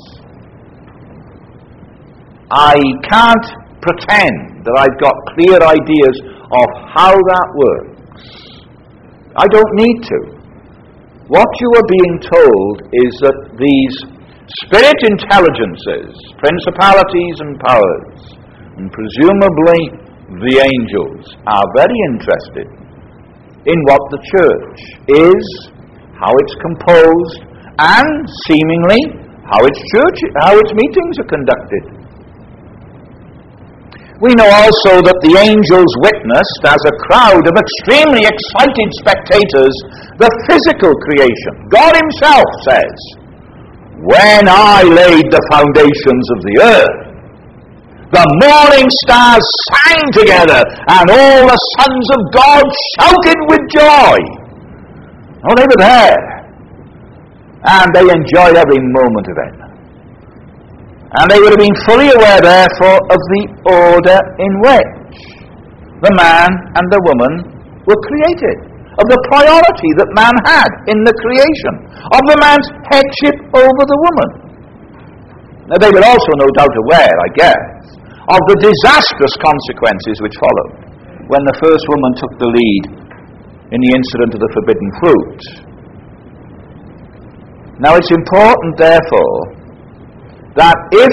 I can't pretend that I've got clear ideas of how that works. I don't need to. What you are being told is that these spirit intelligences, principalities and powers, and presumably the angels, are very interested in what the church is, how it's composed, and seemingly how its church, how its meetings are conducted. We know also that the angels witnessed, as a crowd of extremely excited spectators, the physical creation. God himself says, when I laid the foundations of the earth, the morning stars sang together, and all the sons of God shouted with joy. Oh, they were there, and they enjoyed every moment of it. And they would have been fully aware, therefore, of the order in which the man and the woman were created, of the priority that man had in the creation, of the man's headship over the woman. Now, they were also no doubt aware, I guess, of the disastrous consequences which followed when the first woman took the lead in the incident of the forbidden fruit. Now, it's important, therefore, that if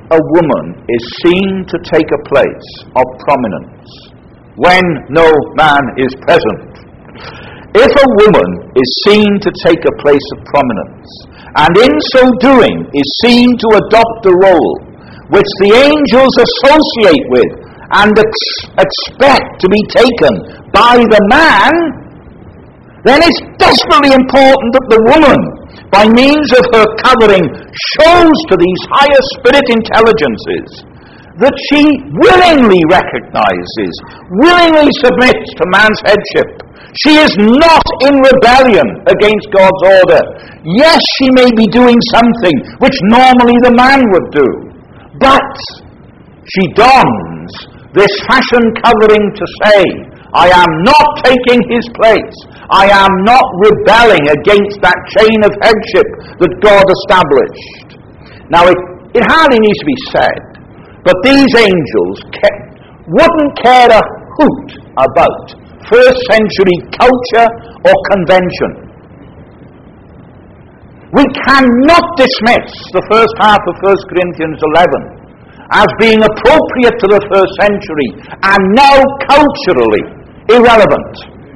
a woman is seen to take a place of prominence when no man is present, if a woman is seen to take a place of prominence, and in so doing is seen to adopt a role which the angels associate with and ex- expect to be taken by the man, then it's desperately important that the woman, by means of her covering, shows to these higher spirit intelligences that she willingly recognizes, willingly submits to man's headship. She is not in rebellion against God's order. Yes, she may be doing something which normally the man would do, but she dons this fashion covering to say, I am not taking his place. I am not rebelling against that chain of headship that God established. Now, it, it hardly needs to be said, but these angels kept, wouldn't care a hoot about first century culture or convention. We cannot dismiss the first half of First Corinthians eleven as being appropriate to the first century and now culturally irrelevant.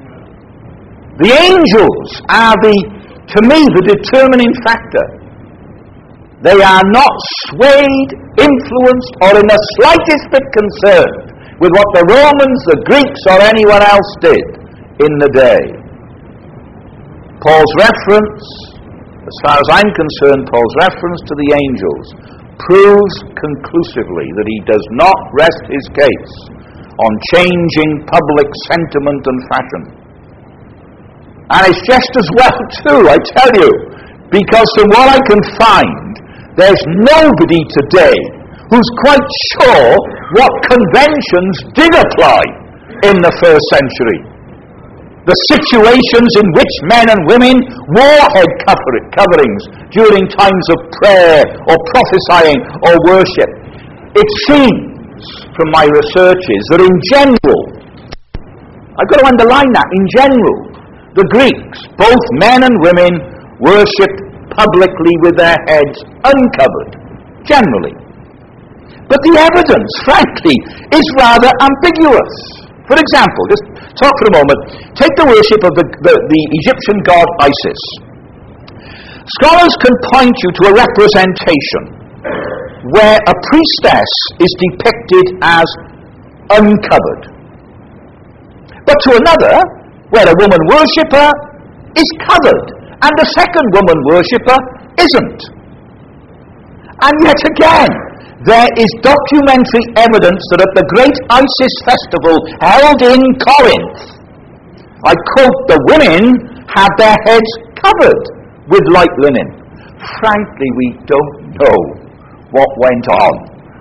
The angels are the, to me, the determining factor. They are not swayed, influenced, or in the slightest bit concerned with what the Romans, the Greeks, or anyone else did in the day. Paul's reference, as far as I'm concerned, Paul's reference to the angels proves conclusively that he does not rest his case on changing public sentiment and fashion. And it's just as well too, I tell you, because from what I can find, there's nobody today who's quite sure what conventions did apply in the first century. The situations in which men and women wore head coverings during times of prayer or prophesying or worship. It seems from my researches that in general, I've got to underline that, in general, the Greeks, both men and women, worshipped publicly with their heads uncovered, generally. But the evidence, frankly, is rather ambiguous. For example, just talk for a moment, take the worship of the, the, the Egyptian god Isis. Scholars can point you to a representation where a priestess is depicted as uncovered, but to another, where a woman worshipper is covered, and the second woman worshipper isn't. And yet again, there is documentary evidence that at the great Isis festival held in Corinth, I quote, the women had their heads covered with light linen. Frankly, we don't know what went on.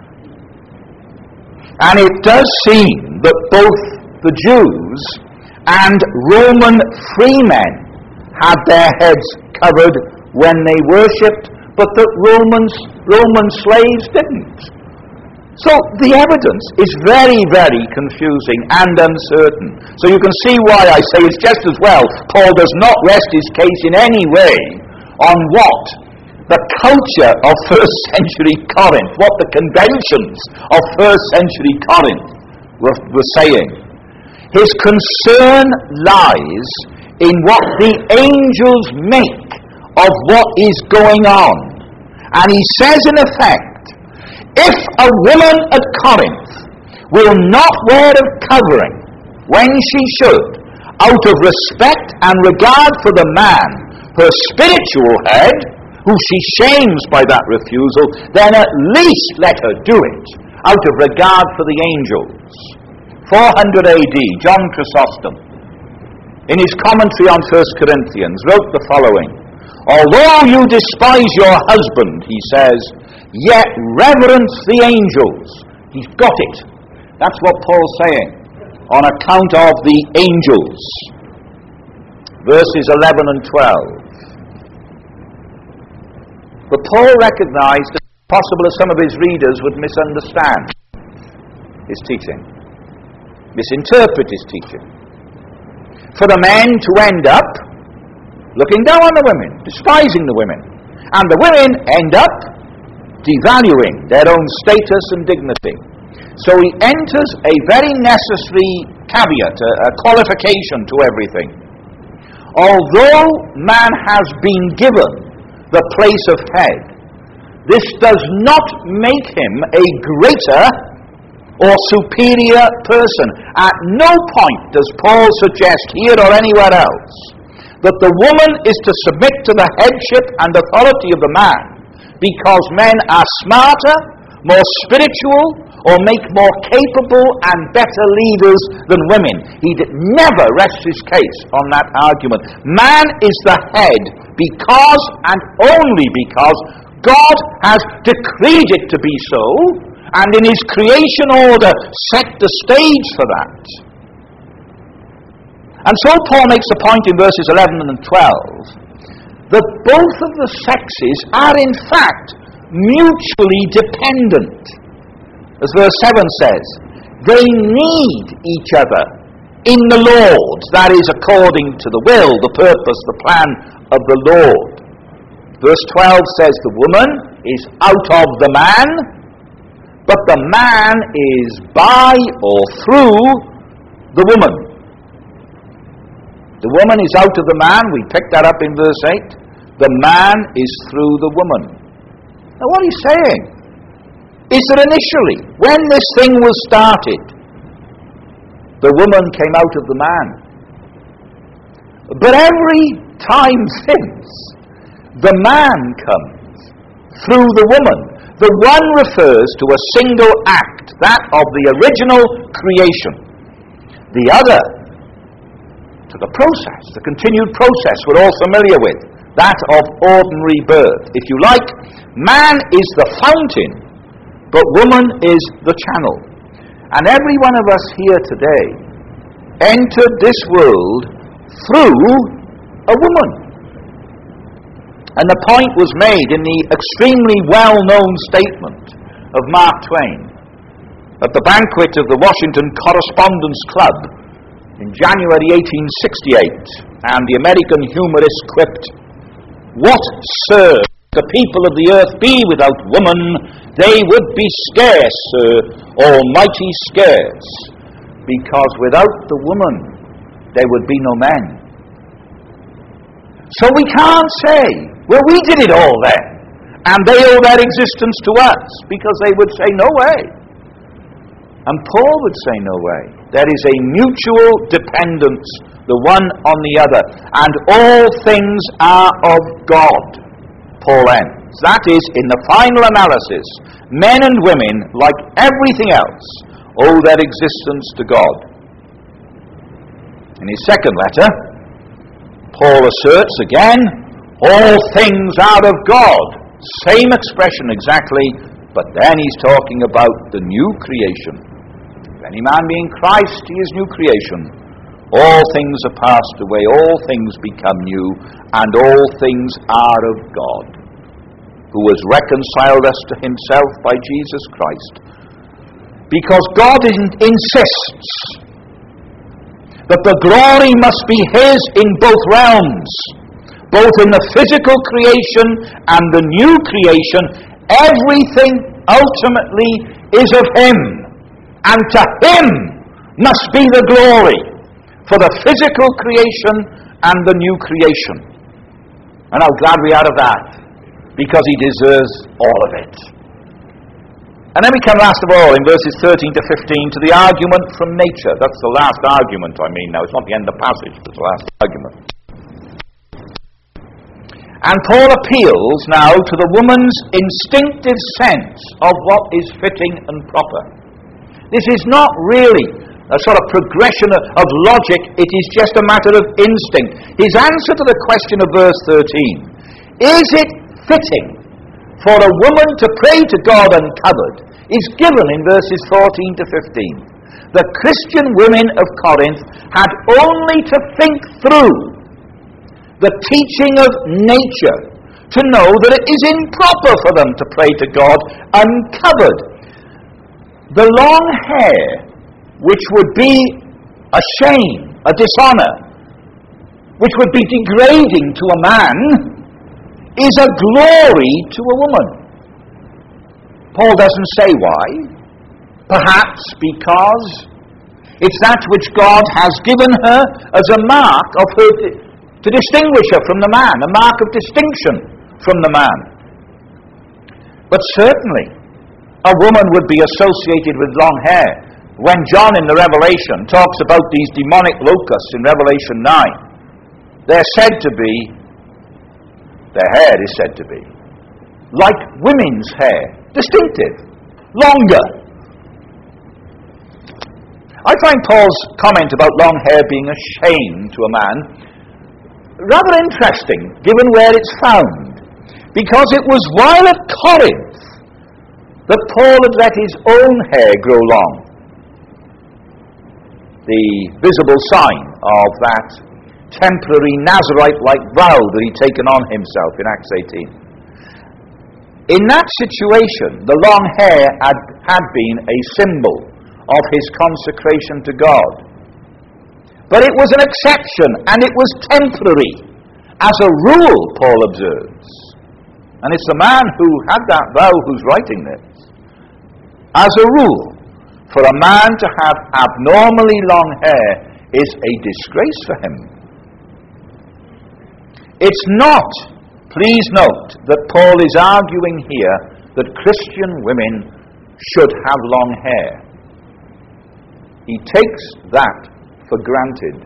And it does seem that both the Jews and Roman freemen had their heads covered when they worshipped, but that Romans, Roman slaves didn't. So the evidence is very, very confusing and uncertain. So you can see why I say it's just as well Paul does not rest his case in any way on what the culture of first century Corinth, what the conventions of first century Corinth were, were saying. His concern lies in what the angels make of what is going on. And he says in effect, if a woman at Corinth will not wear a covering when she should, out of respect and regard for the man, her spiritual head, who she shames by that refusal, then at least let her do it out of regard for the angels. four hundred A D, John Chrysostom, in his commentary on First Corinthians, wrote the following: although you despise your husband, he says, yet reverence the angels. He's got it. That's what Paul's saying on account of the angels. Verses eleven and twelve. But Paul recognized that it's possible that some of his readers would misunderstand his teaching, misinterpret his teaching. For the men to end up looking down on the women, despising the women, and the women end up devaluing their own status and dignity. So he enters a very necessary caveat, a, a qualification to everything. Although man has been given the place of head, this does not make him a greater or superior person. At no point does Paul suggest here or anywhere else that the woman is to submit to the headship and authority of the man because men are smarter, more spiritual, or make more capable and better leaders than women. He never rests his case on that argument. Man is the head because and only because God has decreed it to be so, and in his creation order set the stage for that. And so Paul makes the point in verses eleven and twelve that both of the sexes are in fact mutually dependent. As verse seven says, they need each other in the Lord, that is, according to the will, the purpose, the plan of the Lord. Verse twelve says the woman is out of the man, but the man is by or through the woman. The woman is out of the man, we picked that up in verse eight. The man is through the woman. Now what he's saying is that initially, when this thing was started, the woman came out of the man. But every time since, the man comes through the woman. The one refers to a single act, that of the original creation. The other to the process, the continued process we're all familiar with, that of ordinary birth. If you like, man is the fountain, but woman is the channel. And every one of us here today entered this world through a woman. And the point was made in the extremely well-known statement of Mark Twain at the banquet of the Washington Correspondence Club in January eighteen sixty-eight, and the American humorist quipped, "What, sir, the people of the earth be without woman? They would be scarce, sir, almighty scarce, because without the woman there would be no men." So we can't say, well, we did it all then, and they owe their existence to us, because they would say, no way. And Paul would say, no way. There is a mutual dependence, the one on the other, and all things are of God, Paul ends. That is, in the final analysis, men and women, like everything else, owe their existence to God. In his second letter, Paul asserts again, all things are of God. Same expression exactly, but then he's talking about the new creation. If any man be in Christ, he is new creation. All things are passed away, all things become new, and all things are of God, who has reconciled us to himself by Jesus Christ. Because God insists that the glory must be his in both realms, both in the physical creation and the new creation. Everything ultimately is of him, and to him must be the glory for the physical creation and the new creation. And how glad we are of that, because he deserves all of it. And then we come last of all in verses thirteen to fifteen to the argument from nature. That's the last argument, I mean now. It's not the end of the passage, but it's the last argument. And Paul appeals now to the woman's instinctive sense of what is fitting and proper. This is not really a sort of progression of, of logic, it is just a matter of instinct. His answer to the question of verse thirteen, is it fitting for a woman to pray to God uncovered, is given in verses fourteen to fifteen. The Christian women of Corinth had only to think through the teaching of nature to know that it is improper for them to pray to God uncovered. The long hair, which would be a shame, a dishonor, which would be degrading to a man, is a glory to a woman. Paul doesn't say why. Perhaps because it's that which God has given her as a mark of her to, to distinguish her from the man, a mark of distinction from the man. But certainly, a woman would be associated with long hair. When John in the Revelation talks about these demonic locusts in Revelation nine, they're said to be, their hair is said to be, like women's hair, distinctive, longer. I find Paul's comment about long hair being a shame to a man rather interesting, given where it's found, because it was while at Corinth that Paul had let his own hair grow long. The visible sign of that temporary Nazarite-like vow that he'd taken on himself in Acts eighteen. In that situation, the long hair had, had been a symbol of his consecration to God. But it was an exception, and it was temporary. As a rule, Paul observes, and it's the man who had that vow who's writing this, as a rule, for a man to have abnormally long hair is a disgrace for him. It's not, please note, that Paul is arguing here that Christian women should have long hair. He takes that for granted.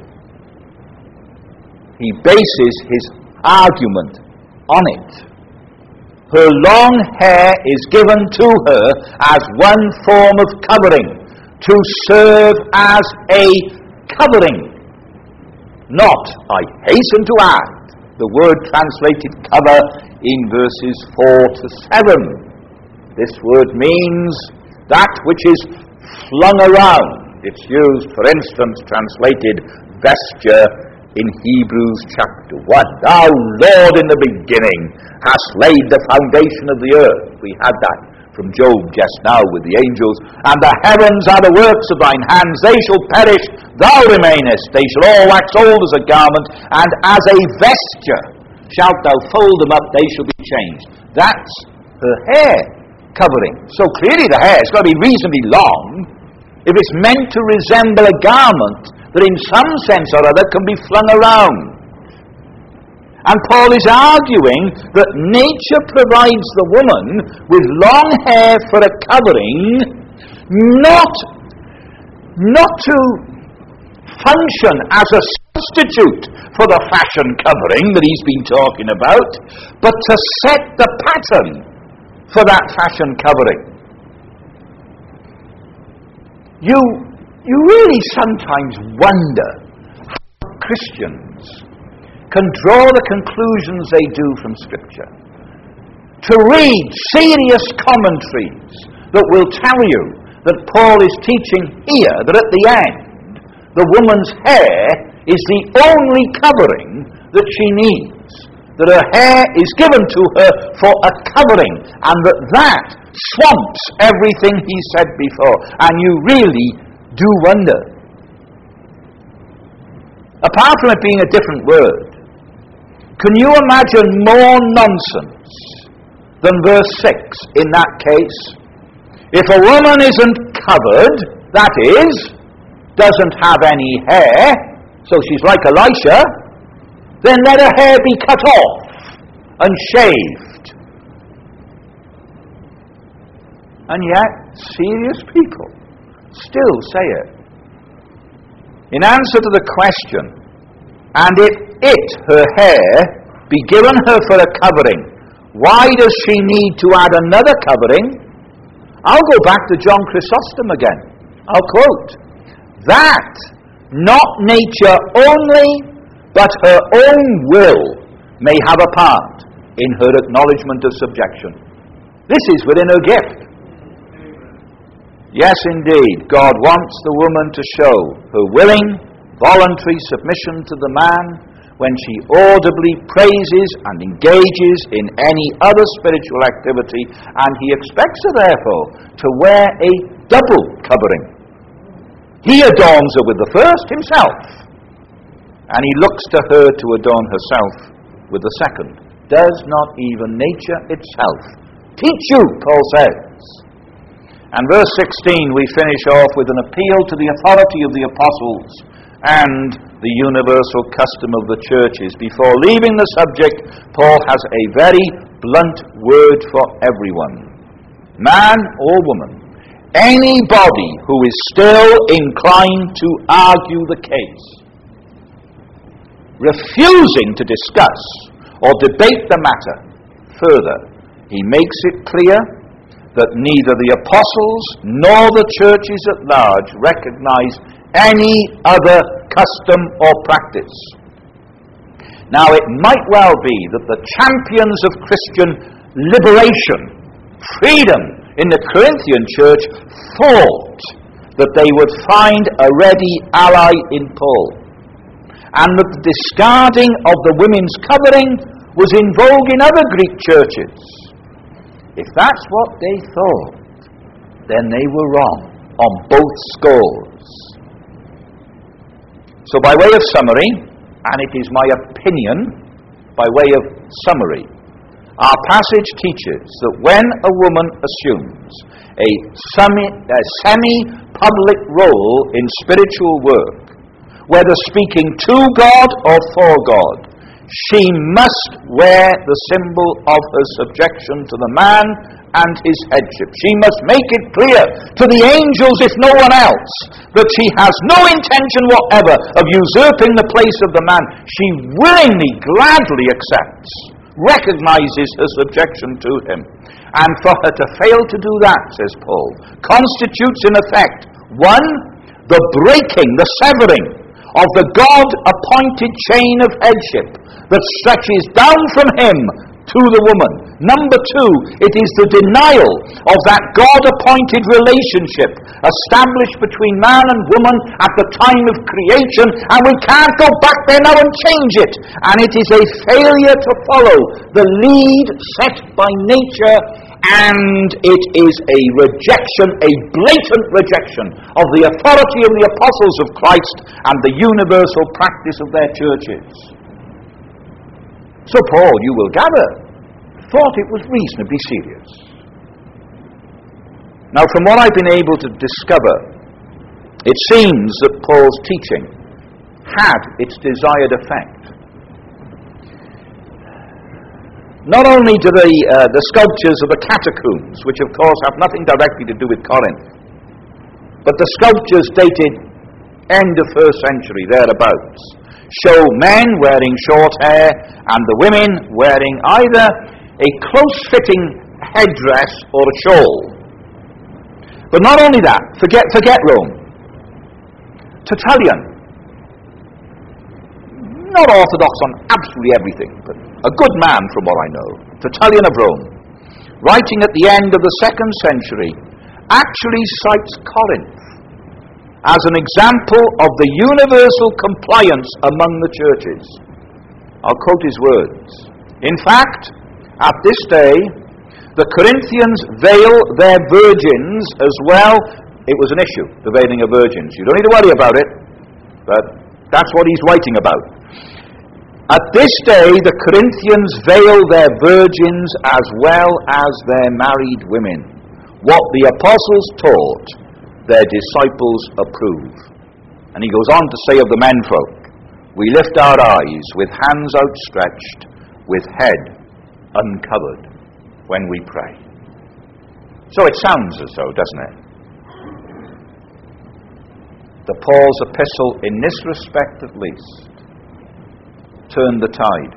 He bases his argument on it. Her long hair is given to her as one form of covering, to serve as a covering. Not, I hasten to add, the word translated cover in verses four to seven. This word means that which is flung around. It's used, for instance, translated vesture in Hebrews chapter one. Thou, Lord, in the beginning hast laid the foundation of the earth. We had that from Job just now with the angels. And the heavens are the works of thine hands. They shall perish, thou remainest. They shall all wax old as a garment, and as a vesture shalt thou fold them up, they shall be changed. That's her hair covering. So clearly the hair has got to be reasonably long if it's meant to resemble a garment that in some sense or other can be flung around. And Paul is arguing that nature provides the woman with long hair for a covering, not, not to function as a substitute for the fashion covering that he's been talking about, but to set the pattern for that fashion covering. You, you really sometimes wonder how Christians can draw the conclusions they do from Scripture. To read serious commentaries that will tell you that Paul is teaching here that at the end, the woman's hair is the only covering that she needs. That her hair is given to her for a covering, and that that swamps everything he said before. And you really do wonder. Apart from it being a different word, can you imagine more nonsense than verse six in that case? If a woman isn't covered, that is, doesn't have any hair, so she's like Elisha, then let her hair be cut off and shaved. And yet, serious people still say it. In answer to the question, and if it, her hair, be given her for a covering, why does she need to add another covering? I'll go back to John Chrysostom again. I'll quote, that not nature only, but her own will may have a part in her acknowledgement of subjection. This is within her gift. Yes, indeed, God wants the woman to show her willing, voluntary submission to the man when she audibly praises and engages in any other spiritual activity, and he expects her, therefore, to wear a double covering. He adorns her with the first himself, and he looks to her to adorn herself with the second. Does not even nature itself teach you, Paul says, And verse sixteen, we finish off with an appeal to the authority of the apostles and the universal custom of the churches. Before leaving the subject, Paul has a very blunt word for everyone. Man or woman, anybody who is still inclined to argue the case, refusing to discuss or debate the matter further, he makes it clear that neither the apostles nor the churches at large recognize any other custom or practice. Now, it might well be that the champions of Christian liberation, freedom in the Corinthian church thought that they would find a ready ally in Paul, and that the discarding of the women's covering was in vogue in other Greek churches. If that's what they thought, then they were wrong on both scores. So by way of summary, and it is my opinion, by way of summary, our passage teaches that when a woman assumes a semi, a semi-public role in spiritual work, whether speaking to God or for God, she must wear the symbol of her subjection to the man and his headship. She must make it clear to the angels, if no one else, that she has no intention whatever of usurping the place of the man. She willingly, gladly accepts, recognizes her subjection to him. And for her to fail to do that, says Paul, constitutes in effect, one, the breaking, the severing of the God-appointed chain of headship that stretches down from him to the woman. Number two, it is the denial of that God-appointed relationship established between man and woman at the time of creation, and we can't go back there now and change it. And it is a failure to follow the lead set by nature, and it is a rejection, a blatant rejection of the authority of the apostles of Christ and the universal practice of their churches. So Paul, you will gather, thought it was reasonably serious. Now, from what I've been able to discover, it seems that Paul's teaching had its desired effect. Not only do the, uh, the sculptures of the catacombs, which of course have nothing directly to do with Corinth, but the sculptures dated end of first century, thereabouts, show men wearing short hair and the women wearing either a close-fitting headdress or a shawl. But not only that, forget, forget Rome. Tertullian, not orthodox on absolutely everything, but a good man from what I know, Tertullian of Rome, writing at the end of the second century, actually cites Corinth as an example of the universal compliance among the churches. I'll quote his words. In fact, at this day, the Corinthians veil their virgins as well. It was an issue, the veiling of virgins. You don't need to worry about it, but that's what he's writing about. At this day, the Corinthians veil their virgins as well as their married women. What the apostles taught, their disciples approve. And he goes on to say of the menfolk, we lift our eyes with hands outstretched, with head uncovered when we pray. So it sounds as though, doesn't it? The Paul's epistle, in this respect at least, turned the tide.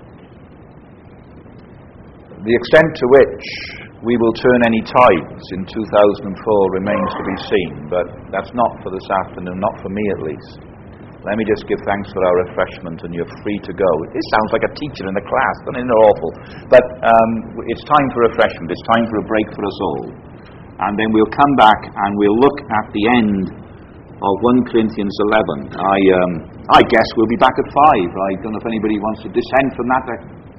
The extent to which we will turn any tides in two thousand four remains to be seen, but that's not for this afternoon, not for me at least. Let me just give thanks for our refreshment, and you're free to go. This sounds like a teacher in a class, doesn't it? Awful. But um, it's time for refreshment. It's time for a break for us all. And then we'll come back and we'll look at the end of First Corinthians eleven. I um, I guess we'll be back at five. I don't know if anybody wants to dissent from that.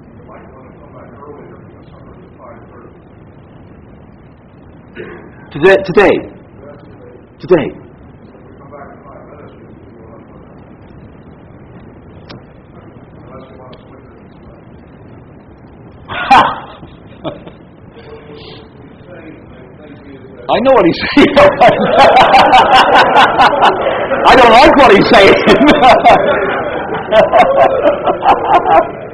Today, today, today. I know what he's saying. I don't like what he's saying.